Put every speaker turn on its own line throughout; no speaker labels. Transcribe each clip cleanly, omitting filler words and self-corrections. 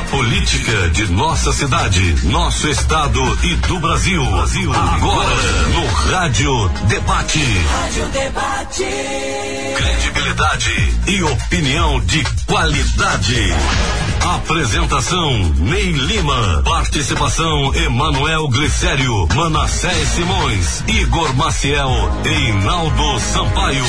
política de nossa cidade, nosso estado e do Brasil. Agora no Rádio Debate.
Rádio Debate.
Credibilidade e opinião de qualidade. Apresentação Ney Lima. Participação Emanuel Glicério, Manassés Simões, Igor Maciel e Inaldo Sampaio.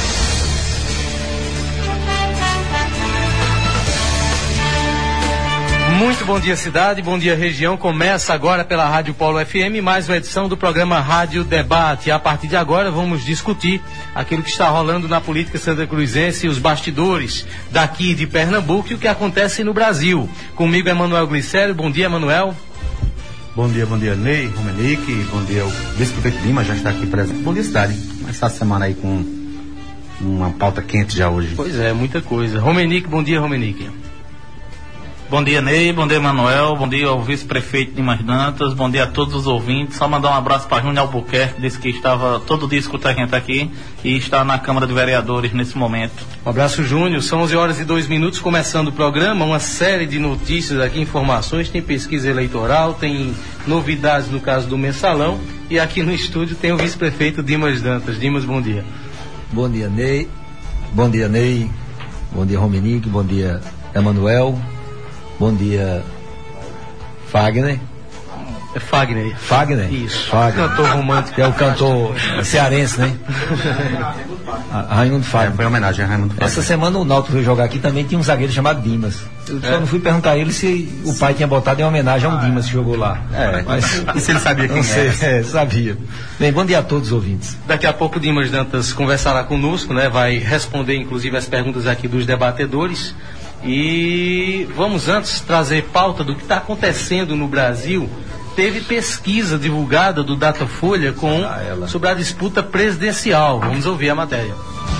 Muito bom dia, cidade, bom dia, região. Começa agora pela Rádio Polo FM mais uma edição do programa Rádio Debate. A partir de agora vamos discutir aquilo que está rolando na política santacruzense, os bastidores daqui de Pernambuco e o que acontece no Brasil. Comigo é Emanuel Glicério. Bom dia, Emanuel.
Bom dia, Ney, Romenique, bom dia, o vice-prefeito Lima já está aqui presente. Bom dia, cidade. Começar a semana aí com uma pauta quente já hoje.
Pois é, muita coisa. Romenique, bom dia, Romenique.
Bom dia, Ney, bom dia, Manuel, bom dia ao vice-prefeito Dimas Dantas, bom dia a todos os ouvintes. Só mandar um abraço para Júnior Albuquerque, disse que estava todo dia escutando a gente aqui e está na Câmara de Vereadores nesse momento.
Um abraço, Júnior. São 11h02, começando o programa, uma série de notícias aqui, informações, tem pesquisa eleitoral, tem novidades no caso do Mensalão e aqui no estúdio tem o vice-prefeito Dimas Dantas. Dimas, bom dia.
Bom dia, Ney, bom dia, Romenique, bom dia, Emanuel. Bom dia, Fagner.
É Fagner.
Fagner?
Isso.
Fagner.
Cantor romântico.
É o cantor cearense, né? Raimundo Fagner.
Foi homenagem a Raimundo Fagner.
Essa semana o Náutico veio jogar aqui, também tinha um zagueiro chamado Dimas. Eu só não fui perguntar a ele se o pai tinha botado em homenagem a um Dimas que jogou lá.
Mas e se ele sabia quem
era? Sabia. Bem, bom dia a todos os ouvintes.
Daqui a pouco o Dimas Dantas conversará conosco, né? Vai responder inclusive as perguntas aqui dos debatedores. E vamos antes trazer pauta do que está acontecendo no Brasil. Teve pesquisa divulgada do Datafolha sobre a disputa presidencial. Vamos ouvir a matéria.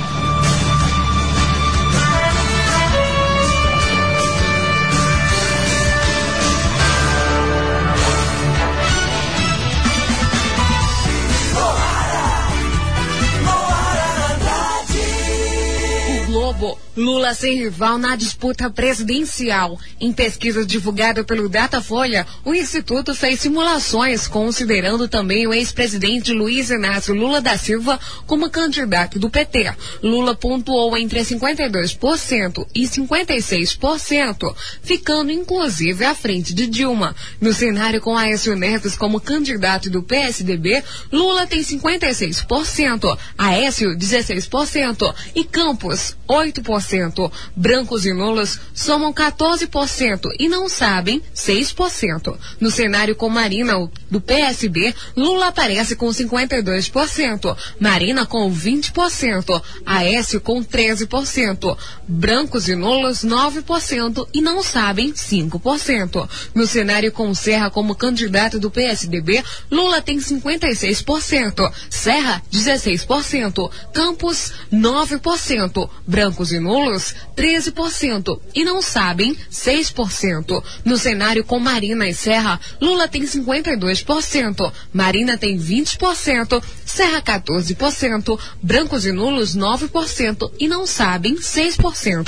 Lula sem rival na disputa presidencial. Em pesquisa divulgada pelo Datafolha, o Instituto fez simulações considerando também o ex-presidente Luiz Inácio Lula da Silva como candidato do PT. Lula pontuou entre 52% e 56%, ficando inclusive à frente de Dilma. No cenário com Aécio Neves como candidato do PSDB, Lula tem 56%, Aécio 16% e Campos 8%. Brancos e nulos somam 14% e não sabem 6%. No cenário com Marina, do PSB, Lula aparece com 52%, Marina com 20%, Aécio com 13%, brancos e nulos 9% e não sabem 5%. No cenário com Serra como candidato do PSDB, Lula tem 56%, Serra 16%, Campos 9%, brancos e nulos 13% e não sabem 6%. No cenário com Marina e Serra, Lula tem 52%, Marina tem 20%, Serra 14%, brancos e nulos 9% e não sabem 6%.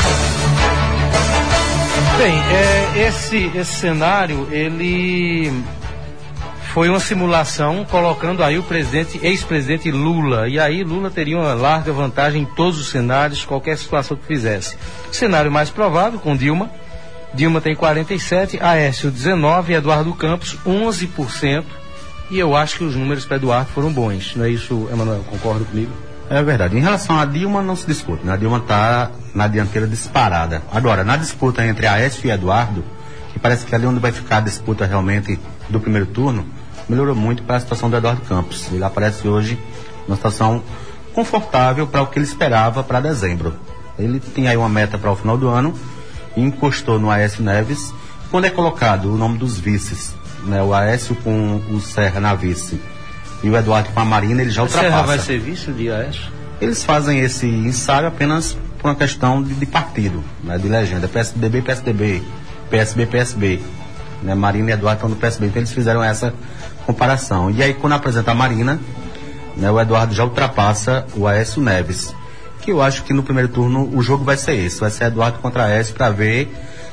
Bem, esse cenário, ele foi uma simulação colocando aí o ex-presidente Lula, e aí Lula teria uma larga vantagem em todos os cenários, qualquer situação que fizesse. O cenário mais provável com Dilma tem 47%, Aécio 19%, Eduardo Campos 11%, e eu acho que os números para Eduardo foram bons, não é isso, Emanuel? Concorda comigo?
É verdade. Em relação a Dilma não se discute, né? A Dilma está na dianteira disparada. Agora, na disputa entre Aécio e Eduardo, que parece que ali onde vai ficar a disputa realmente do primeiro turno, melhorou muito para a situação do Eduardo Campos. Ele aparece hoje numa situação confortável para o que ele esperava para dezembro. Ele tinha aí uma meta para o final do ano e encostou no Aécio Neves. Quando é colocado o nome dos vices, né, o Aécio com o Serra na vice e o Eduardo com a Marina, ele já ultrapassa.
Serra vai ser vice de Aécio?
Eles fazem esse ensaio apenas por uma questão de partido, né, de legenda. PSDB, PSDB, PSB, PSB. Né, Marina e Eduardo estão no PSB, então eles fizeram essa comparação. E aí, quando apresenta a Marina, né, o Eduardo já ultrapassa o Aécio Neves. Que eu acho que no primeiro turno o jogo vai ser esse. Vai ser Eduardo contra Aécio para ver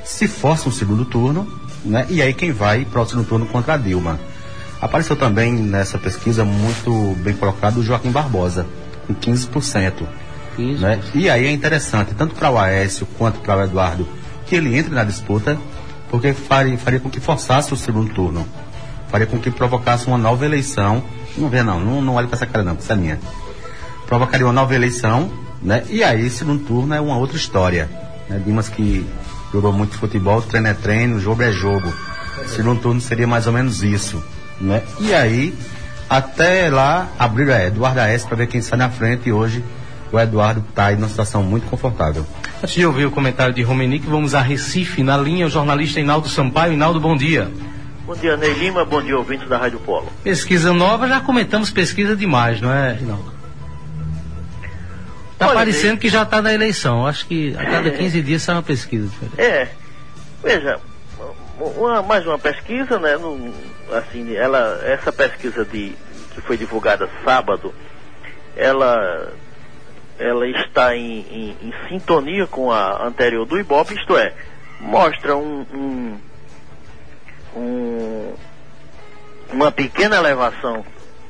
se força um segundo turno, né? E aí quem vai para o segundo turno contra a Dilma. Apareceu também nessa pesquisa muito bem colocado o Joaquim Barbosa, com 15%. Né? E aí é interessante, tanto para o Aécio quanto para o Eduardo, que ele entre na disputa, porque faria com que forçasse o segundo turno, faria com que provocasse uma nova eleição. Não olhe para essa cara não, essa é minha. Provocaria uma nova eleição, né? E aí segundo turno é uma outra história, né? Dimas que jogou muito futebol, treino é treino, jogo é jogo. Segundo turno seria mais ou menos isso, né? E aí até lá abrir Eduardo Aécio para ver quem sai na frente, e hoje o Eduardo está aí numa situação muito confortável.
Antes de ouvir o comentário de Romenick, vamos a Recife, na linha, o jornalista Hinaldo Sampaio. Hinaldo, bom dia.
Bom dia, Ney Lima, bom dia, ouvintes da Rádio Polo.
Pesquisa nova, já comentamos pesquisa demais, não é, Hinaldo? Está parecendo que já está na eleição, acho que a cada 15 dias sai uma pesquisa diferente.
Veja, mais uma pesquisa, né, essa pesquisa que foi divulgada sábado, ela está em sintonia com a anterior do Ibope, isto é, mostra uma pequena elevação.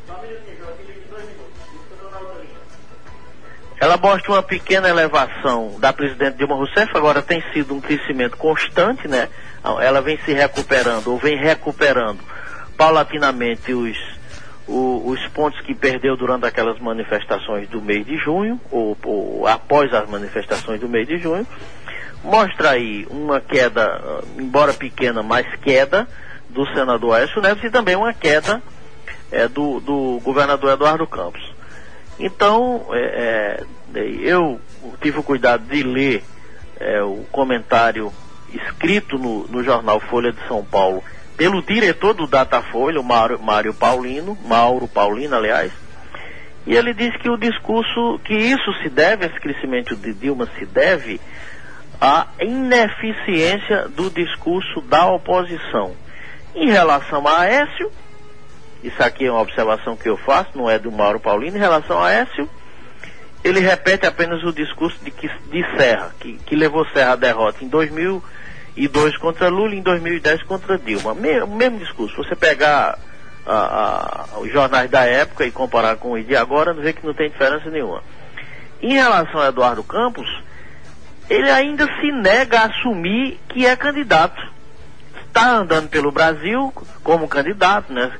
Ela mostra uma pequena elevação da presidente Dilma Rousseff, agora tem sido um crescimento constante, né? Ela vem se recuperando, ou vem recuperando paulatinamente os pontos que perdeu durante aquelas manifestações do mês de junho, ou após as manifestações do mês de junho. Mostra aí uma queda, embora pequena, mas queda do senador Aécio Neves, e também uma queda do governador Eduardo Campos. Então, eu tive o cuidado de ler o comentário escrito no jornal Folha de São Paulo pelo diretor do Datafolha, o Mauro Paulino, aliás, e ele disse que esse crescimento de Dilma se deve à ineficiência do discurso da oposição. Em relação a Aécio, isso aqui é uma observação que eu faço, não é do Mauro Paulino, em relação a Aécio, ele repete apenas o discurso de Serra, que levou Serra à derrota em 2002 contra Lula e em 2010 contra Dilma. O mesmo discurso. Você pegar os jornais da época e comparar com os de agora, não vê que não tem diferença nenhuma. Em relação a Eduardo Campos, ele ainda se nega a assumir que é candidato. Está andando pelo Brasil como candidato, né?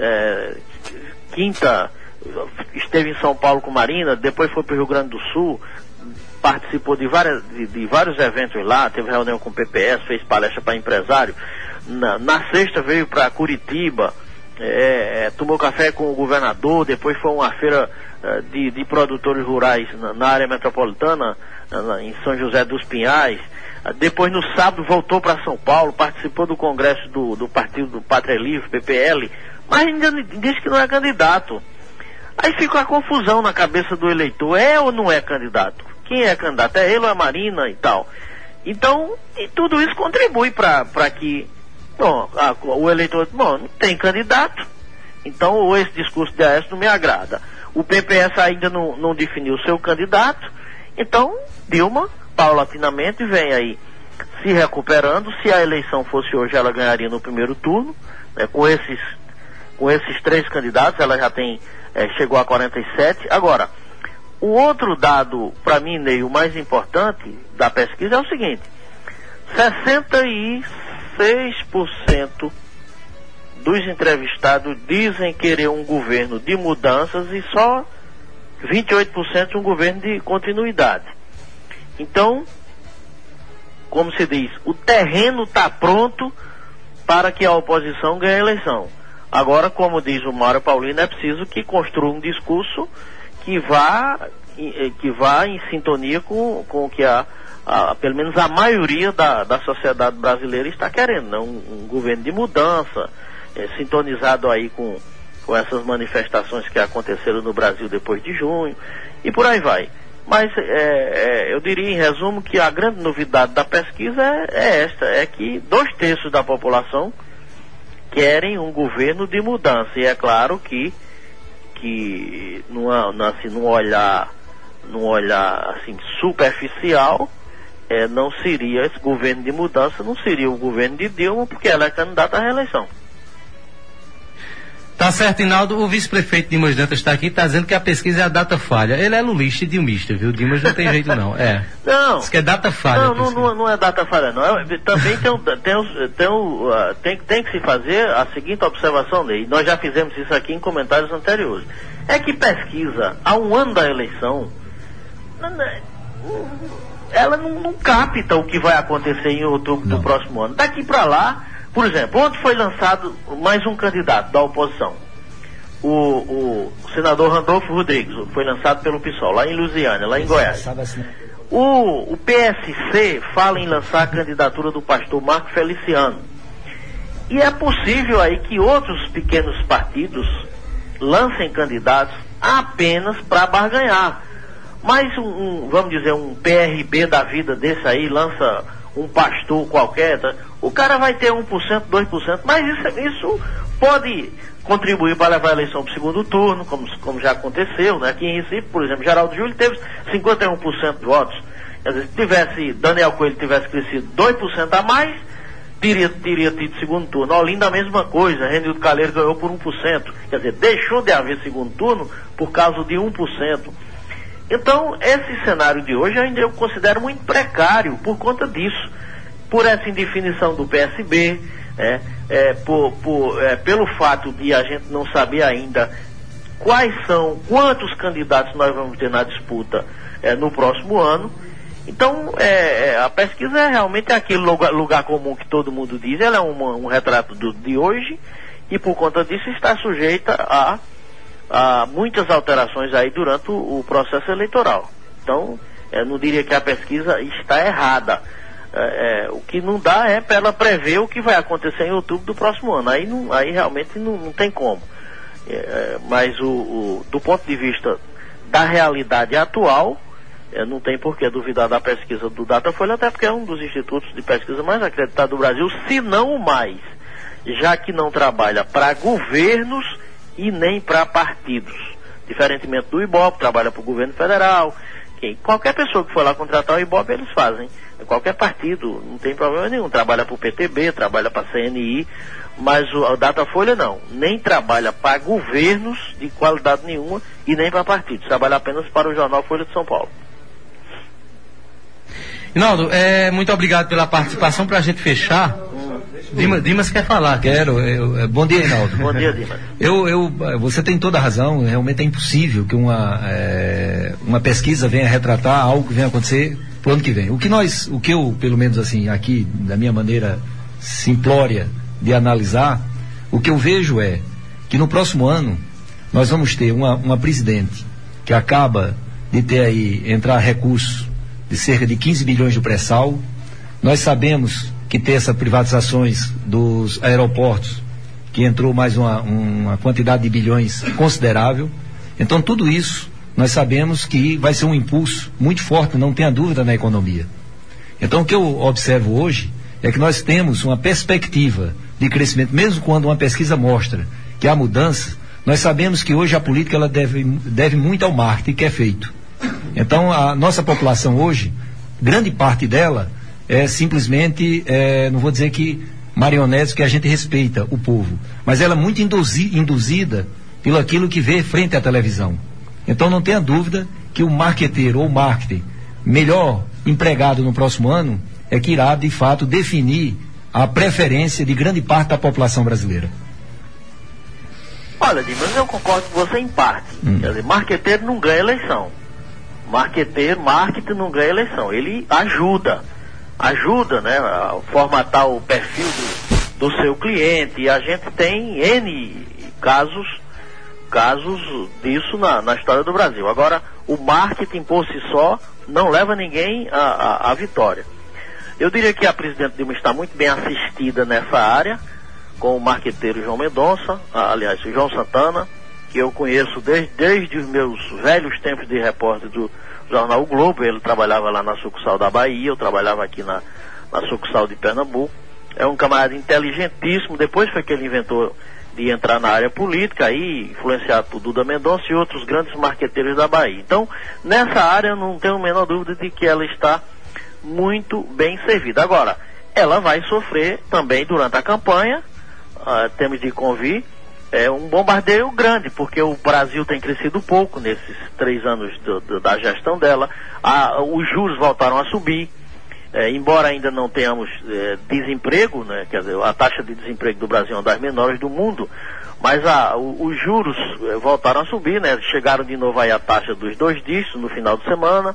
Esteve em São Paulo com Marina, depois foi para o Rio Grande do Sul, participou de vários eventos lá, teve reunião com o PPS, fez palestra para empresário. Na sexta veio para Curitiba, tomou café com o governador, depois foi uma feira de produtores rurais na área metropolitana, em São José dos Pinhais. Depois no sábado voltou para São Paulo, participou do congresso do partido do Pátria Livre, PPL, mas ainda diz que não é candidato. Aí fica a confusão na cabeça do eleitor, é ou não é candidato? Quem é candidato? É ele ou é Marina e tal? Então, e tudo isso contribui para que o eleitor, não tem candidato, então esse discurso de Aécio não me agrada. O PPS ainda não definiu o seu candidato, então Dilma, paulatinamente, vem aí se recuperando. Se a eleição fosse hoje, ela ganharia no primeiro turno, né, com esses três candidatos, ela já chegou a 47. Agora, o outro dado, para mim, Ney, o mais importante da pesquisa é o seguinte: 66% dos entrevistados dizem querer um governo de mudanças e só 28% um governo de continuidade. Então, como se diz, o terreno está pronto para que a oposição ganhe a eleição. Agora, como diz o Mauro Paulino, é preciso que construa um discurso que vá em sintonia com o que pelo menos a maioria da sociedade brasileira está querendo, né? Um governo de mudança, sintonizado aí com essas manifestações que aconteceram no Brasil depois de junho, e por aí vai. Mas eu diria, em resumo, que a grande novidade da pesquisa é que 2/3 da população querem um governo de mudança. E é claro que num olhar assim, superficial, não seria, esse governo de mudança não seria o governo de Dilma, porque ela é candidata à reeleição.
Tá certo, Inaldo. O vice-prefeito Dimas Dantas está aqui, está dizendo que a pesquisa é a data falha. Ele é lulista e dilmista, viu? Dimas não tem jeito não.
Não.
Diz que é data falha.
Não é data falha, não. Também tem que se fazer a seguinte observação, Ney. Nós já fizemos isso aqui em comentários anteriores. É que pesquisa, há um ano da eleição, ela não capta o que vai acontecer em outubro do próximo ano. Daqui para lá, por exemplo, ontem foi lançado mais um candidato da oposição, o senador Randolfo Rodrigues, foi lançado pelo PSOL, lá em Lusiânia, lá em Goiás. O PSC fala em lançar a candidatura do pastor Marco Feliciano. E é possível aí que outros pequenos partidos lancem candidatos apenas para barganhar. Mas vamos dizer, um PRB da vida desse aí lança um pastor qualquer, tá? O cara vai ter 1%, 2%, mas isso pode contribuir para levar a eleição para o segundo turno, como já aconteceu, né? Aqui em Recife, por exemplo, Geraldo Júlio teve 51% de votos. Quer dizer, se Daniel Coelho tivesse crescido 2% a mais, teria tido segundo turno. Olinda a mesma coisa, Renildo Calheiro ganhou por 1%. Quer dizer, deixou de haver segundo turno por causa de 1%. Então, esse cenário de hoje ainda eu considero muito precário por conta disso, por essa indefinição do PSB, pelo fato de a gente não saber ainda quantos candidatos nós vamos ter na disputa no próximo ano. Então, a pesquisa é realmente aquele lugar comum que todo mundo diz, ela é um retrato de hoje, e por conta disso está sujeita a muitas alterações aí durante o processo eleitoral. Então, não diria que a pesquisa está errada. O que não dá é para ela prever o que vai acontecer em outubro do próximo ano. Aí realmente não tem como. Mas do ponto de vista da realidade atual, não tem por que duvidar da pesquisa do Datafolha, até porque é um dos institutos de pesquisa mais acreditados do Brasil, se não o mais, já que não trabalha para governos e nem para partidos. Diferentemente do IBOP, trabalha para o governo federal. Qualquer pessoa que for lá contratar o IBOP, eles fazem. Qualquer partido, não tem problema nenhum. Trabalha para o PTB, trabalha para a CNI, mas o Datafolha não. Nem trabalha para governos de qualidade nenhuma e nem para partidos. Trabalha apenas para o jornal Folha de São Paulo.
Inaldo, muito obrigado pela participação. Para a gente fechar, Dimas quer falar.
Quero. Bom dia, Inaldo.
Bom dia, Dimas.
Você tem toda a razão. Realmente é impossível que uma pesquisa venha retratar algo que venha acontecer pro ano que vem. O que eu, pelo menos assim, aqui, da minha maneira simplória de analisar, o que eu vejo é que no próximo ano nós vamos ter uma presidente que acaba de ter aí, entrar recurso de cerca de 15 bilhões de pré-sal. Nós sabemos que tem essas privatizações dos aeroportos, que entrou mais uma quantidade de bilhões considerável. Então tudo isso nós sabemos que vai ser um impulso muito forte, não tenha dúvida, na economia. Então o que eu observo hoje é que nós temos uma perspectiva de crescimento, mesmo quando uma pesquisa mostra que há mudança. Nós sabemos que hoje a política ela deve muito ao marketing que é feito. Então a nossa população hoje, grande parte dela é simplesmente, não vou dizer que marionetes, que a gente respeita o povo, mas ela é muito induzida pelo aquilo que vê frente à televisão. Então não tenha dúvida que o marqueteiro ou marketing melhor empregado no próximo ano é que irá de fato definir a preferência de grande parte da população brasileira.
Olha, Dimas, eu concordo com você em parte. Quer dizer, marqueteiro não ganha eleição. Marketing não ganha eleição. Ele ajuda, né, a formatar o perfil do seu cliente. E a gente tem N casos disso na história do Brasil. Agora, o marketing por si só não leva ninguém à vitória. Eu diria que a presidente Dilma está muito bem assistida nessa área, com o marqueteiro João Mendonça, aliás, o João Santana, que eu conheço desde os meus velhos tempos de repórter do jornal O Globo. Ele trabalhava lá na sucursal da Bahia, eu trabalhava aqui na sucursal de Pernambuco. É um camarada inteligentíssimo. Depois foi que ele inventou de entrar na área política, aí influenciado por Duda Mendonça e outros grandes marqueteiros da Bahia. Então, nessa área eu não tenho a menor dúvida de que ela está muito bem servida. Agora, ela vai sofrer também durante a campanha, temos de convir, um bombardeio grande, porque o Brasil tem crescido pouco nesses 3 anos da gestão dela, os juros voltaram a subir, embora ainda não tenhamos desemprego, né, quer dizer, a taxa de desemprego do Brasil é uma das menores do mundo, mas os juros voltaram a subir, né, chegaram de novo aí a taxa dos 2 dígitos no final de semana,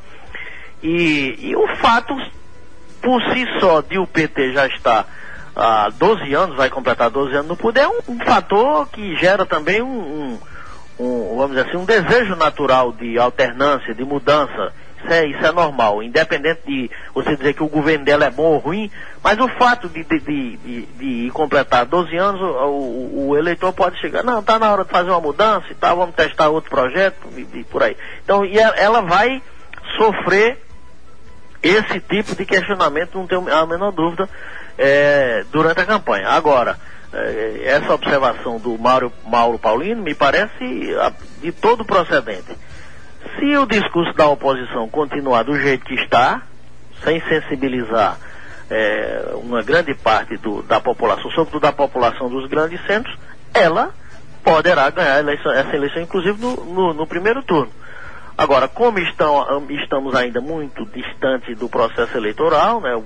e o fato por si só de o PT já estar há 12 anos, vai completar 12 anos no poder, é um fator que gera também vamos dizer assim, um desejo natural de alternância, de mudança. Isso é normal, independente de você dizer que o governo dela é bom ou ruim, mas o fato de completar 12 anos, o eleitor pode chegar, não, está na hora de fazer uma mudança e tal, vamos testar outro projeto e por aí. Então, ela vai sofrer esse tipo de questionamento, não tenho a menor dúvida, durante a campanha. Agora, essa observação do Mauro Paulino me parece de todo procedente. Se o discurso da oposição continuar do jeito que está, sem sensibilizar uma grande parte da população, sobretudo da população dos grandes centros, ela poderá ganhar essa eleição, inclusive no primeiro turno. Agora, como estamos ainda muito distantes do processo eleitoral, né,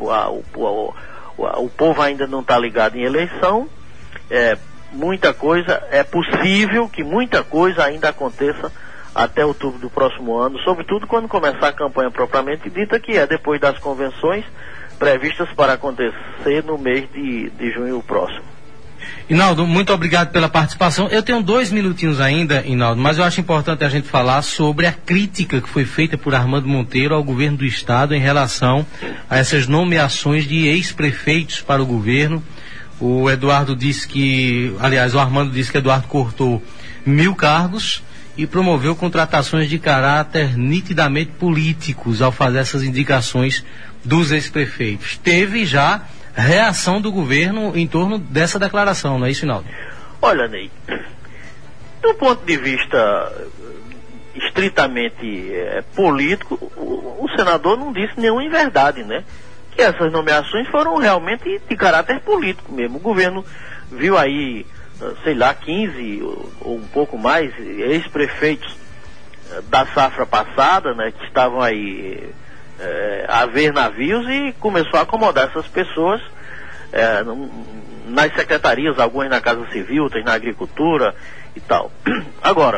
o povo ainda não está ligado em eleição, muita coisa, é possível que muita coisa ainda aconteça até outubro do próximo ano, sobretudo quando começar a campanha propriamente dita, que é depois das convenções previstas para acontecer no mês de junho próximo.
Inaldo, muito obrigado pela participação. Eu tenho 2 minutinhos ainda, Inaldo, mas eu acho importante a gente falar sobre a crítica que foi feita por Armando Monteiro ao governo do estado em relação a essas nomeações de ex-prefeitos para o governo. O Armando disse que Eduardo cortou 1.000 cargos e promoveu contratações de caráter nitidamente políticos ao fazer essas indicações dos ex-prefeitos. Teve já reação do governo em torno dessa declaração, não é isso, Inaldo?
Olha, Ney, do ponto de vista estritamente político, o senador não disse nenhuma inverdade, né? Que essas nomeações foram realmente de caráter político mesmo. O governo viu aí, sei lá, 15 ou um pouco mais ex-prefeitos da safra passada, né, que estavam aí a ver navios, e começou a acomodar essas pessoas nas secretarias, algumas na Casa Civil, outras na Agricultura e tal. Agora,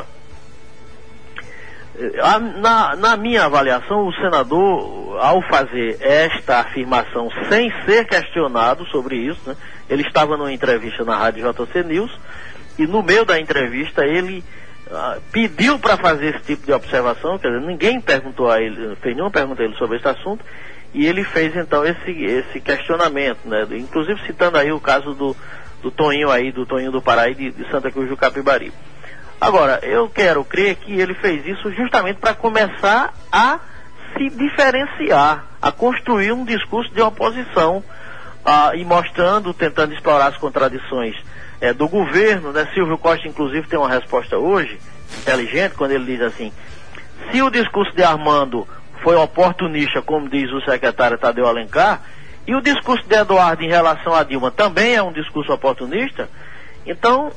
na minha avaliação, o senador, ao fazer esta afirmação sem ser questionado sobre isso, né, ele estava numa entrevista na Rádio JC News, e no meio da entrevista ele pediu para fazer esse tipo de observação, quer dizer, ninguém perguntou a ele, fez nenhuma pergunta a ele sobre esse assunto, e ele fez então esse questionamento, né, inclusive citando aí o caso do Toninho aí, do Toninho do Pará e de Santa Cruz do Capibari. Agora, eu quero crer que ele fez isso justamente para começar a se diferenciar, a construir um discurso de oposição, e mostrando, tentando explorar as contradições do governo, né? Silvio Costa, inclusive, tem uma resposta hoje, inteligente, quando ele diz assim: se o discurso de Armando foi oportunista, como diz o secretário Tadeu Alencar, e o discurso de Eduardo em relação a Dilma também é um discurso oportunista, então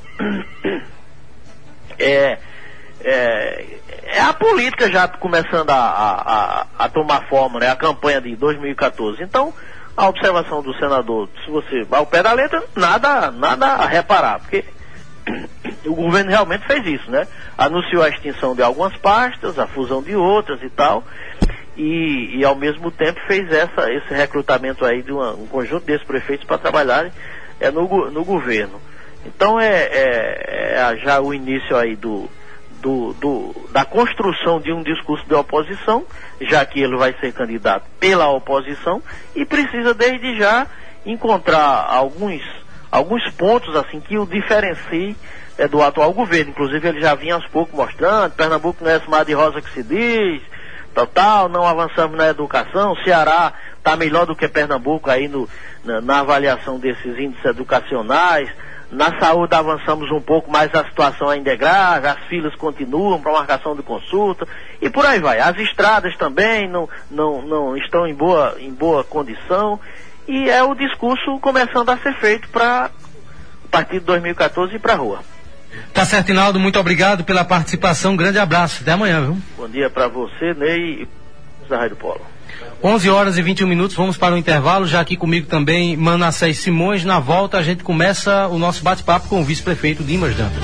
a política já começando a tomar forma, né? A campanha de 2014. Então, a observação do senador, se você vai ao pé da letra, nada a reparar, porque o governo realmente fez isso, né? Anunciou a extinção de algumas pastas, a fusão de outras e tal, e ao mesmo tempo fez esse recrutamento aí de um conjunto desses prefeitos para trabalharem no governo. Então já o início aí da construção de um discurso de oposição, já que ele vai ser candidato pela oposição, e precisa desde já encontrar alguns pontos assim que o diferenciem do atual governo. Inclusive ele já vinha aos poucos mostrando: Pernambuco não é esse mar de rosa que se diz, tal, não avançamos na educação, Ceará está melhor do que Pernambuco aí na avaliação desses índices educacionais. Na saúde avançamos um pouco, mas a situação ainda é grave, as filas continuam para marcação de consulta e por aí vai. As estradas também não estão em boa condição e é o discurso começando a ser feito para a partir de 2014 ir para a rua.
Tá certo, Inaldo, muito obrigado pela participação, grande abraço, até amanhã, viu?
Bom dia para você, Ney, e da Rádio Polo.
11h21, vamos para o intervalo, já aqui comigo também Manassés Simões. Na volta a gente começa o nosso bate-papo com o vice-prefeito Dimas Dantas.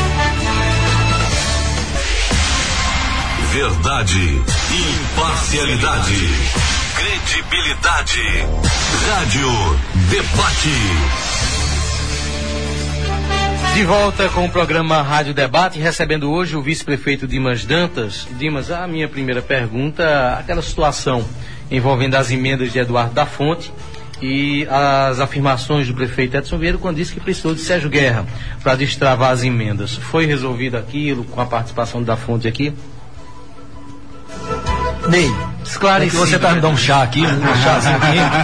Verdade, imparcialidade, credibilidade, Rádio Debate.
De volta com o programa Rádio Debate, recebendo hoje o vice-prefeito Dimas Dantas. Dimas, a minha primeira pergunta, aquela situação envolvendo as emendas de Eduardo da Fonte e as afirmações do prefeito Edson Vieira quando disse que precisou de Sérgio Guerra para destravar as emendas. Foi resolvido aquilo com a participação da Fonte aqui?
Ney, esclarecido. Você tá me dando um chá aqui, um chazinho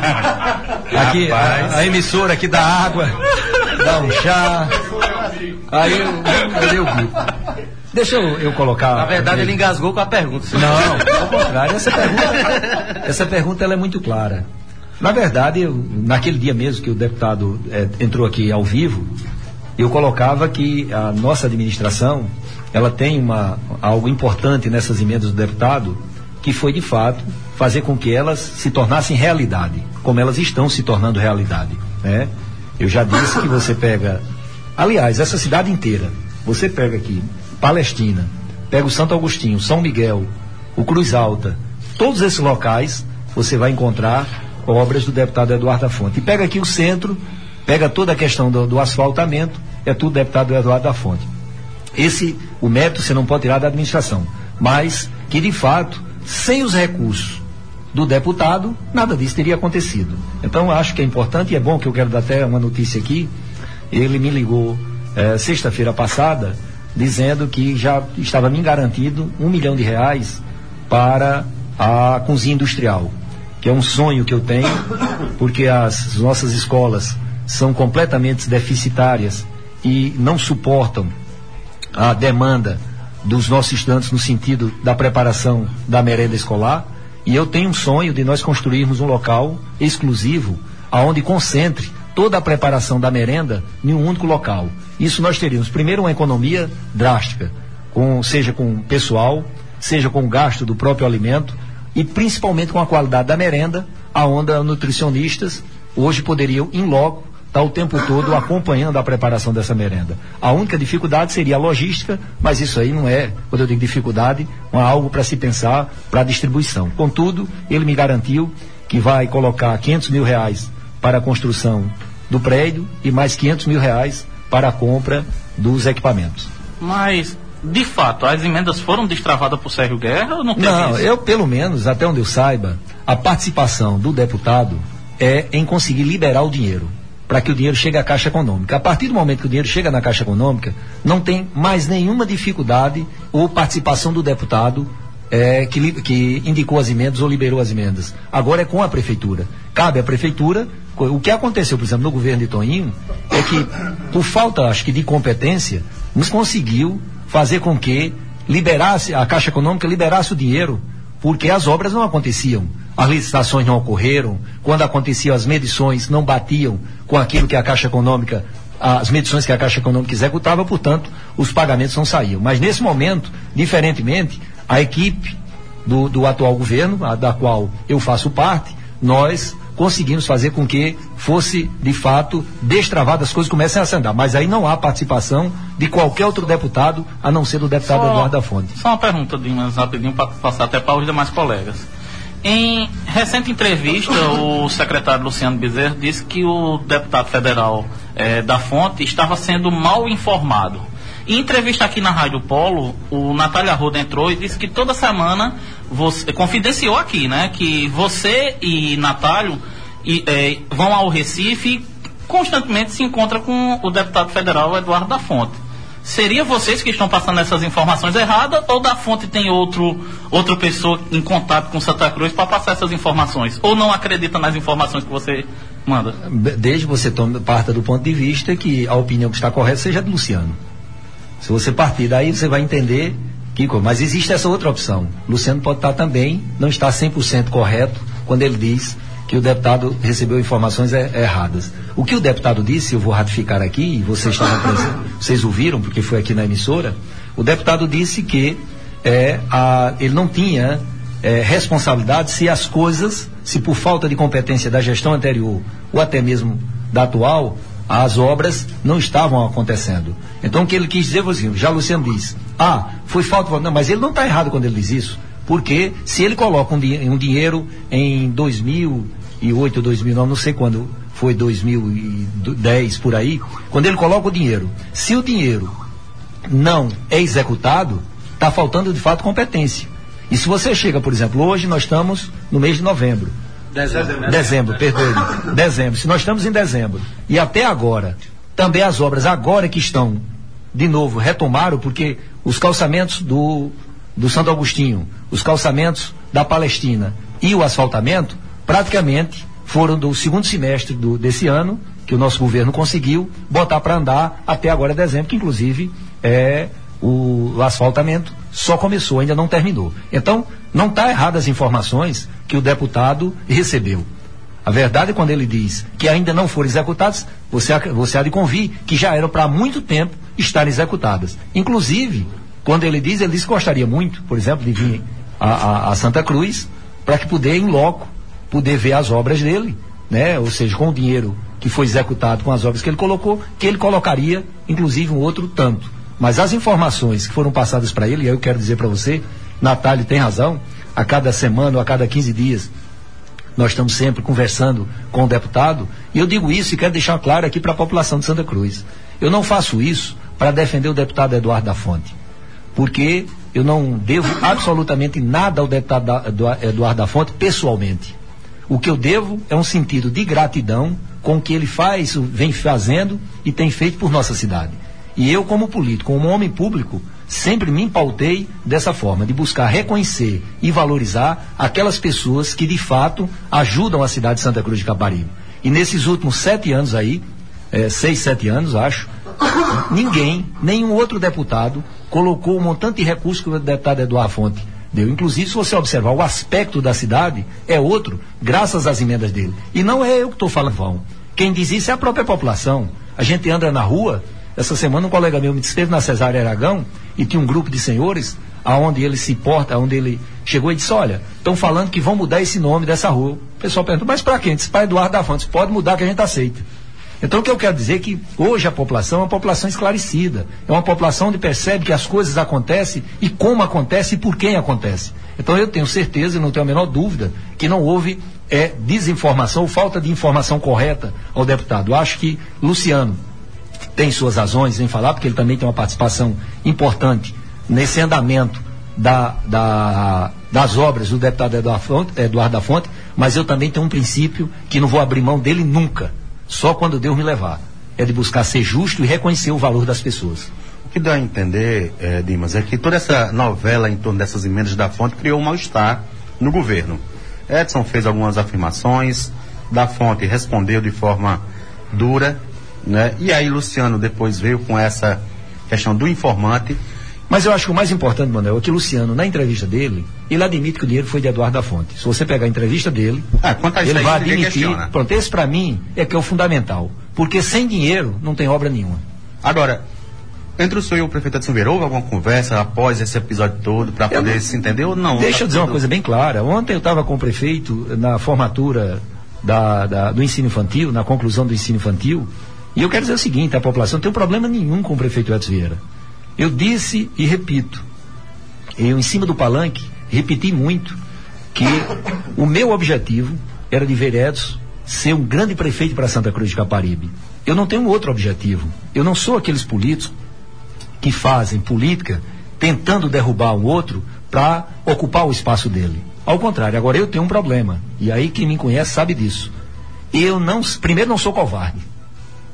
aqui. A emissora aqui dá água, dá um chá. Aí eu vi. Deixa eu colocar.
Na verdade, ele engasgou com a pergunta.
Não, ao contrário. Essa pergunta ela é muito clara. Na verdade, naquele dia mesmo que o deputado entrou aqui ao vivo, eu colocava que a nossa administração ela tem algo importante nessas emendas do deputado, que foi de fato fazer com que elas se tornassem realidade, como elas estão se tornando realidade, né? Eu já disse que você pega, aliás, essa cidade inteira, você pega aqui Palestina, pega o Santo Agostinho, São Miguel, o Cruz Alta, todos esses locais você vai encontrar obras do deputado Eduardo da Fonte. E pega aqui o centro, pega toda a questão do asfaltamento, é tudo deputado Eduardo da Fonte. O mérito você não pode tirar da administração, mas que de fato, sem os recursos do deputado, nada disso teria acontecido. Então acho que é importante e é bom, que eu quero dar até uma notícia aqui. Ele me ligou sexta-feira passada dizendo que já estava me garantido R$1 milhão para a cozinha industrial, que é um sonho que eu tenho, porque as nossas escolas são completamente deficitárias e não suportam a demanda dos nossos estudantes no sentido da preparação da merenda escolar. E eu tenho um sonho de nós construirmos um local exclusivo aonde concentre toda a preparação da merenda em um único local. Isso nós teríamos, primeiro, uma economia drástica, seja com pessoal, seja com o gasto do próprio alimento e principalmente com a qualidade da merenda, aonde nutricionistas hoje poderiam, em loco, estar o tempo todo acompanhando a preparação dessa merenda. A única dificuldade seria a logística, mas isso aí não é, quando eu digo dificuldade, algo para se pensar para a distribuição. Contudo, ele me garantiu que vai colocar R$500 mil para a construção do prédio e mais R$500 mil para a compra dos equipamentos.
Mas, de fato, as emendas foram destravadas por Sérgio Guerra ou não teve isso?
Não, eu pelo menos, até onde eu saiba, a participação do deputado é em conseguir liberar o dinheiro, para que o dinheiro chegue à Caixa Econômica. A partir do momento que o dinheiro chega na Caixa Econômica, não tem mais nenhuma dificuldade ou participação do deputado que indicou as emendas ou liberou as emendas. Agora é com a Prefeitura. Cabe à Prefeitura. O que aconteceu, por exemplo, no governo de Toninho, é que, por falta, acho que, de competência, nos conseguiu fazer com que a Caixa Econômica liberasse o dinheiro, porque as obras não aconteciam. As licitações não ocorreram, quando aconteciam as medições não batiam com aquilo que a Caixa Econômica, as medições que a Caixa Econômica executava, portanto, os pagamentos não saíam. Mas nesse momento, diferentemente, a equipe do atual governo, da qual eu faço parte, nós conseguimos fazer com que fosse, de fato, destravadas, as coisas comecem a andar. Mas aí não há participação de qualquer outro deputado, a não ser do deputado Eduardo da Fonte.
Só uma pergunta, Dimas, rapidinho, para passar até para os demais colegas. Em recente entrevista, o secretário Luciano Bezerra disse que o deputado federal da Fonte estava sendo mal informado. Em entrevista aqui na Rádio Polo, o Natália Arruda entrou e disse que toda semana, você confidenciou aqui, né, que você e Natália vão ao Recife e constantemente se encontra com o deputado federal Eduardo da Fonte. seria vocês que estão passando essas informações erradas, ou da fonte tem outra pessoa em contato com Santa Cruz para passar essas informações? Ou não acredita nas informações que você manda?
Desde que você parta do ponto de vista que a opinião que está correta seja do Luciano. Se você partir daí, você vai entender mas existe essa outra opção. Luciano pode estar também, não está 100% correto quando ele diz que o deputado recebeu informações erradas. O que o deputado disse, eu vou ratificar aqui, e vocês ouviram, porque foi aqui na emissora, o deputado disse que ele não tinha responsabilidade se por falta de competência da gestão anterior, ou até mesmo da atual, as obras não estavam acontecendo. Então o que ele quis dizer foi assim, já Luciano disse, foi falta, não, mas ele não está errado quando ele diz isso, porque se ele coloca um dinheiro em 2008, 2009, não sei quando foi, 2010 por aí, quando ele coloca o dinheiro, se o dinheiro não é executado, está faltando de fato competência. E se você chega, por exemplo, hoje nós estamos no mês de novembro, dezembro, se nós estamos em dezembro e até agora, também as obras agora que estão de novo retomaram, porque os calçamentos do Santo Agostinho, os calçamentos da Palestina e o asfaltamento praticamente foram do segundo semestre desse ano, que o nosso governo conseguiu botar para andar até agora dezembro, que inclusive o asfaltamento só começou, ainda não terminou. Então, não está errado as informações que o deputado recebeu. A verdade é quando ele diz que ainda não foram executadas, você há de convir que já eram para muito tempo estarem executadas. Inclusive, quando ele diz que gostaria muito, por exemplo, de vir a Santa Cruz, para que poder ver as obras dele, né? Ou seja, com o dinheiro que foi executado com as obras que ele colocou, que ele colocaria, inclusive, um outro tanto. Mas as informações que foram passadas para ele, e aí eu quero dizer para você, Natália tem razão, a cada semana ou a cada 15 dias, nós estamos sempre conversando com o deputado, e eu digo isso e quero deixar claro aqui para a população de Santa Cruz. Eu não faço isso para defender o deputado Eduardo da Fonte, porque eu não devo absolutamente nada ao deputado Eduardo da Fonte pessoalmente. O que eu devo é um sentido de gratidão com o que ele vem fazendo e tem feito por nossa cidade. E eu, como político, como homem público, sempre me pautei dessa forma, de buscar reconhecer e valorizar aquelas pessoas que de fato ajudam a cidade de Santa Cruz de Caparibe. E nesses últimos 7 anos aí, 6, 7 anos acho, nenhum outro deputado colocou o montante de recursos que o deputado Eduardo Fonte deu. Inclusive, se você observar, o aspecto da cidade é outro, graças às emendas dele. E não é eu que estou falando vão. Quem diz isso é a própria população. A gente anda na rua. Essa semana um colega meu me esteve na Cesária Aragão e tinha um grupo de senhores aonde ele se porta, onde ele chegou e disse, olha, estão falando que vão mudar esse nome dessa rua. O pessoal perguntou, mas para quem? Disse, para Eduardo da Fonte, pode mudar que a gente aceita. Então o que eu quero dizer é que hoje a população é uma população esclarecida, é uma população onde percebe que as coisas acontecem e como acontece e por quem acontece. Então eu tenho certeza e não tenho a menor dúvida que não houve desinformação ou falta de informação correta ao deputado. Eu acho que Luciano tem suas razões em falar, porque ele também tem uma participação importante nesse andamento das obras do deputado Eduardo da Fonte, mas eu também tenho um princípio que não vou abrir mão dele nunca, só quando Deus me levar, é de buscar ser justo e reconhecer o valor das pessoas.
O que dá a entender, Dimas, é que toda essa novela em torno dessas emendas da Fonte criou um mal-estar no governo. Edson fez algumas afirmações, da Fonte respondeu de forma dura, né? E aí Luciano depois veio com essa questão do informante.
Mas eu acho que o mais importante, Manuel, é que Luciano, na entrevista dele, ele admite que o dinheiro foi de Eduardo da Fonte. Se você pegar a entrevista dele, ele vai admitir. Pronto, esse para mim é que é o fundamental. Porque sem dinheiro não tem obra nenhuma.
Agora, entre o senhor e o prefeito Edson Vieira, houve alguma conversa após esse episódio todo para poder se entender ou não?
Deixa eu dizer uma coisa bem clara. Ontem eu estava com o prefeito na formatura do ensino infantil, na conclusão do ensino infantil, e eu quero dizer o seguinte, a população não tem problema nenhum com o prefeito Edson Vieira. Eu disse e repito, eu em cima do palanque repeti muito que o meu objetivo era de ver Edson ser um grande prefeito para Santa Cruz de Caparibe. Eu não tenho outro objetivo. Eu não sou aqueles políticos que fazem política tentando derrubar o outro para ocupar o espaço dele. Ao contrário, agora eu tenho um problema, e aí quem me conhece sabe disso. Primeiro, não sou covarde.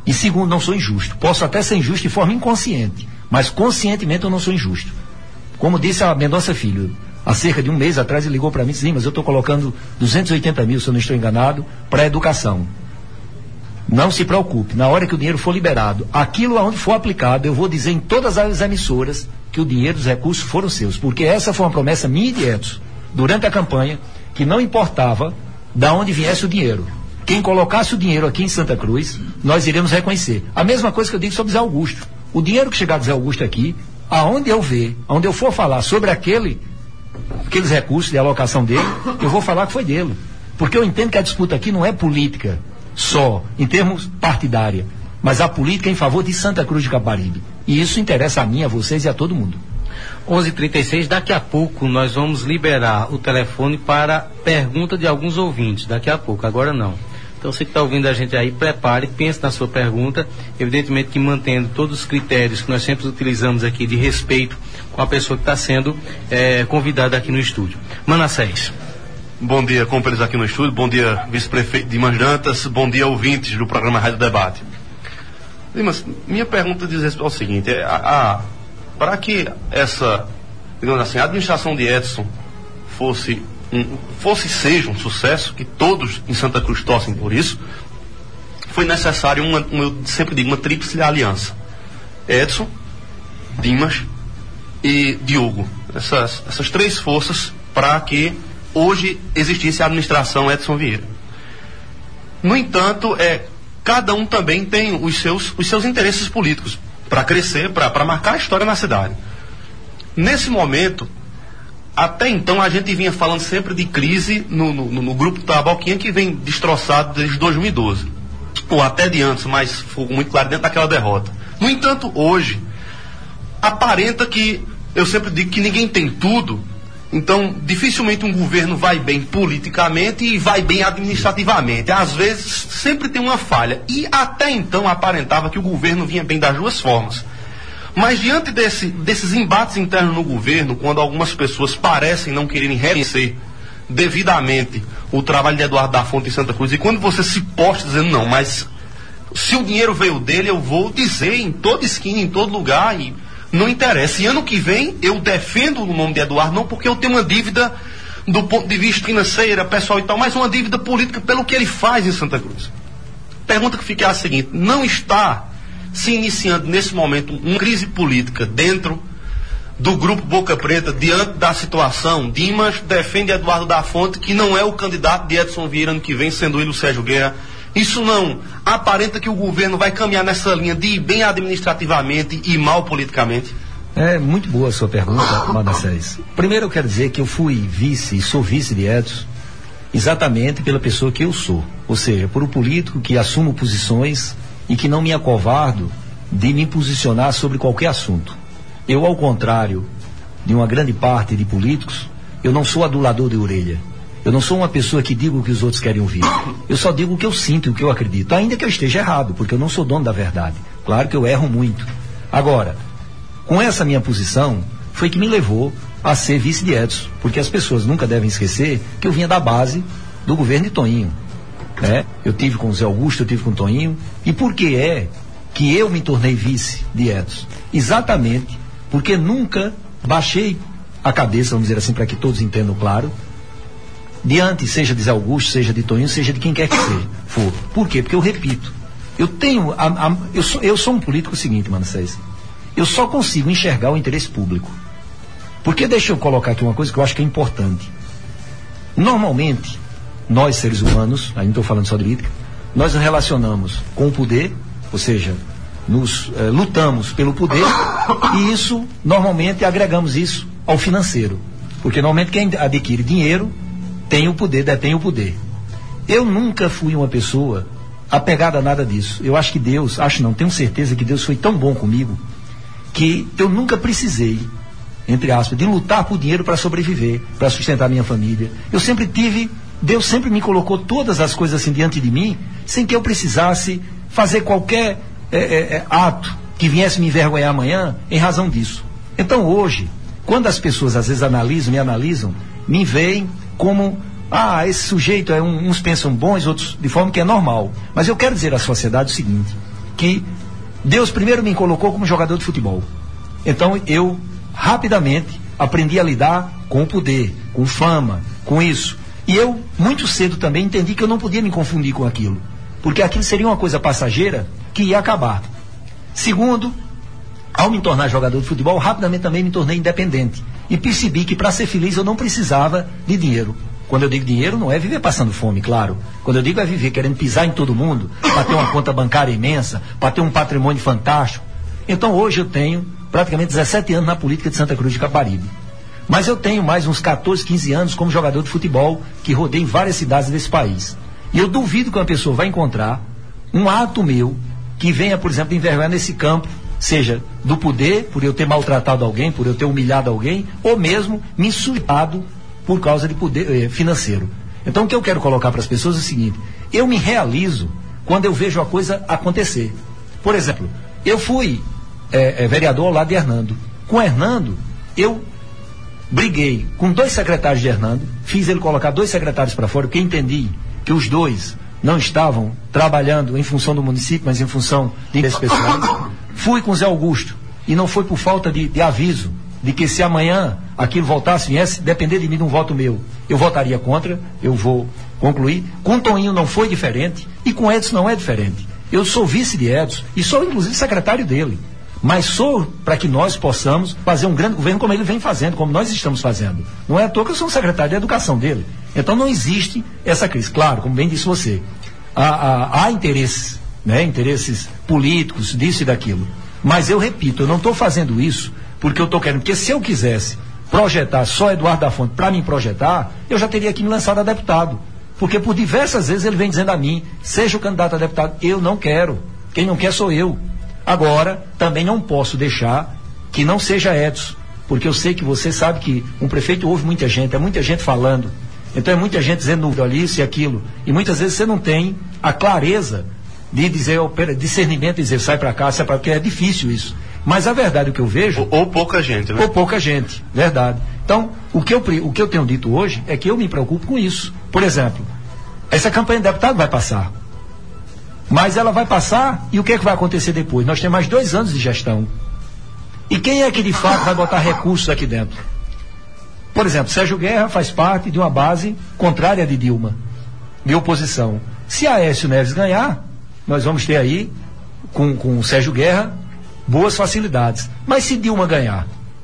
E segundo, não sou injusto. Posso até ser injusto de forma inconsciente, mas conscientemente eu não sou injusto. Como disse a Mendonça Filho, há cerca de um mês atrás ele ligou para mim e disse, mas eu estou colocando 280 mil, se eu não estou enganado, para a educação. Não se preocupe, na hora que o dinheiro for liberado, aquilo aonde for aplicado, eu vou dizer em todas as emissoras que o dinheiro, os recursos foram seus, porque essa foi uma promessa minha e de Edson, durante a campanha, que não importava de onde viesse o dinheiro. Quem colocasse o dinheiro aqui em Santa Cruz, nós iremos reconhecer. A mesma coisa que eu digo sobre Zé Augusto. O dinheiro que chegar de Zé Augusto aqui, aonde eu ver, aonde eu for falar sobre aqueles recursos de alocação dele, eu vou falar que foi dele. Porque eu entendo que a disputa aqui não é política só, em termos partidária, mas a política em favor de Santa Cruz de Caparibe. E isso interessa a mim, a vocês e a todo mundo.
11h36, daqui a pouco nós vamos liberar o telefone para pergunta de alguns ouvintes, daqui a pouco, agora não. Então você que está ouvindo a gente aí, prepare, pense na sua pergunta, evidentemente que mantendo todos os critérios que nós sempre utilizamos aqui de respeito com a pessoa que está sendo convidada aqui no estúdio. Manassés.
Bom dia, companheiros aqui no estúdio, bom dia, vice-prefeito de Mandantas, bom dia, ouvintes do programa Rádio Debate. Dimas, minha pergunta diz respeito ao seguinte, para que essa, digamos assim, a administração de Edson seja um sucesso, que todos em Santa Cruz torcem por isso, foi necessário eu sempre digo, uma tríplice aliança. Edson, Dimas e Diogo. Essas três forças para que hoje existisse a administração Edson Vieira. No entanto, cada um também tem os seus interesses políticos para crescer, para marcar a história na cidade. Nesse momento, até então a gente vinha falando sempre de crise no grupo da Boquinha, que vem destroçado desde 2012, ou até de antes, mas foi muito claro dentro daquela derrota. No entanto, hoje aparenta que, eu sempre digo que ninguém tem tudo. Então, dificilmente um governo vai bem politicamente e vai bem administrativamente. Às vezes, sempre tem uma falha. E até então aparentava que o governo vinha bem das duas formas. Mas diante desses embates internos no governo, quando algumas pessoas parecem não quererem reconhecer devidamente o trabalho de Eduardo da Fonte em Santa Cruz, e quando você se posta dizendo, não, mas se o dinheiro veio dele, eu vou dizer em toda esquina, em todo lugar, e não interessa. E ano que vem eu defendo o nome de Eduardo, não porque eu tenho uma dívida do ponto de vista financeira, pessoal e tal, mas uma dívida política pelo que ele faz em Santa Cruz. Pergunta que fica é a seguinte: não está se iniciando nesse momento uma crise política dentro do grupo Boca Preta diante da situação? Dimas defende Eduardo da Fonte, que não é o candidato de Edson Vieira ano que vem, sendo ele o Sérgio Guerra. Isso não aparenta que o governo vai caminhar nessa linha de ir bem administrativamente e mal politicamente?
É muito boa a sua pergunta, Manassés. Primeiro eu quero dizer que eu fui vice e sou vice de Edson exatamente pela pessoa que eu sou. Ou seja, por um político que assumo posições e que não me acovardo de me posicionar sobre qualquer assunto. Eu, ao contrário de uma grande parte de políticos, eu não sou adulador de orelha. Eu não sou uma pessoa que diga o que os outros querem ouvir. Eu só digo o que eu sinto e o que eu acredito. Ainda que eu esteja errado, porque eu não sou dono da verdade. Claro que eu erro muito. Agora, com essa minha posição, foi que me levou a ser vice de Edson. Porque as pessoas nunca devem esquecer que eu vinha da base do governo de Toninho. Eu tive com o Zé Augusto, eu tive com o Toninho. E por que é que eu me tornei vice de Edson? Exatamente porque nunca baixei a cabeça, vamos dizer assim, para que todos entendam claro, diante, seja de Zé Augusto, seja de Toninho, seja de quem quer que for. Por quê? Porque eu repito, eu tenho, eu sou um político seguinte, Manassés, eu só consigo enxergar o interesse público. Porque deixa eu colocar aqui uma coisa que eu acho que é importante. Normalmente, nós seres humanos, aí não estou falando só de política, nós nos relacionamos com o poder, ou seja, nos lutamos pelo poder, e isso, normalmente, agregamos isso ao financeiro. Porque normalmente quem adquire dinheiro tem o poder, detém o poder. Eu nunca fui uma pessoa apegada a nada disso. Eu acho que Deus, tenho certeza que Deus foi tão bom comigo, que eu nunca precisei, entre aspas, de lutar por dinheiro para sobreviver, para sustentar minha família. Eu sempre tive, Deus sempre me colocou todas as coisas assim diante de mim, sem que eu precisasse fazer qualquer ato que viesse me envergonhar amanhã em razão disso. Então hoje, quando as pessoas às vezes me analisam, me veem como, esse sujeito uns pensam bons, outros de forma que é normal. Mas eu quero dizer à sociedade o seguinte: que Deus primeiro me colocou como jogador de futebol. Então eu rapidamente aprendi a lidar com o poder, com fama, com isso. E eu muito cedo também entendi que eu não podia me confundir com aquilo, porque aquilo seria uma coisa passageira que ia acabar. Segundo, ao me tornar jogador de futebol, rapidamente também me tornei independente e percebi que para ser feliz eu não precisava de dinheiro. Quando eu digo dinheiro, não é viver passando fome, claro. Quando eu digo é viver querendo pisar em todo mundo, para ter uma conta bancária imensa, para ter um patrimônio fantástico. Então hoje eu tenho praticamente 17 anos na política de Santa Cruz de Caparibe. Mas eu tenho mais uns 14, 15 anos como jogador de futebol, que rodei em várias cidades desse país. E eu duvido que uma pessoa vai encontrar um ato meu que venha, por exemplo, envergonhar nesse campo, seja do poder, por eu ter maltratado alguém, por eu ter humilhado alguém, ou mesmo me sujeitado por causa de poder financeiro. Então o que eu quero colocar para as pessoas é o seguinte: eu me realizo quando eu vejo a coisa acontecer. Por exemplo, eu fui vereador ao lado de Hernando. Com Hernando, eu briguei com 2 secretários de Hernando, fiz ele colocar 2 secretários para fora, porque entendi que os 2 não estavam trabalhando em função do município, mas em função de interesses pessoais. Fui com Zé Augusto, e não foi por falta de aviso, de que se amanhã aquilo voltasse, viesse, depender de mim de um voto meu, eu votaria contra. Eu vou concluir. Com Toninho não foi diferente, e com Edson não é diferente. Eu sou vice de Edson, e sou inclusive secretário dele. Mas sou para que nós possamos fazer um grande governo como ele vem fazendo, como nós estamos fazendo. Não é à toa que eu sou o secretário de educação dele. Então não existe essa crise. Claro, como bem disse você, há interesses, né? Interesses políticos, disso e daquilo. Mas eu repito, eu não estou fazendo isso porque eu estou querendo, porque se eu quisesse projetar só Eduardo da Fonte para me projetar, eu já teria aqui me lançado a deputado. Porque por diversas vezes ele vem dizendo a mim, seja o candidato a deputado. Eu não quero. Quem não quer sou eu. Agora, também não posso deixar que não seja Edson, porque eu sei que você sabe que um prefeito ouve muita gente, é muita gente falando, então é muita gente dizendo ali isso e aquilo, e muitas vezes você não tem a clareza de dizer, discernimento, de dizer sai para cá, sai para cá, porque é difícil isso. Mas a verdade, o que eu vejo...
Ou pouca gente, né?
Ou pouca gente, verdade. Então, o que eu tenho dito hoje é que eu me preocupo com isso. Por exemplo, essa campanha de deputado vai passar. Mas ela vai passar, e o que é que vai acontecer depois? Nós temos mais 2 anos de gestão. E quem é que de fato vai botar recursos aqui dentro? Por exemplo, Sérgio Guerra faz parte de uma base contrária de Dilma, de oposição. Se Aécio Neves ganhar, nós vamos ter aí, com o Sérgio Guerra, boas facilidades. Mas se Dilma ganhar,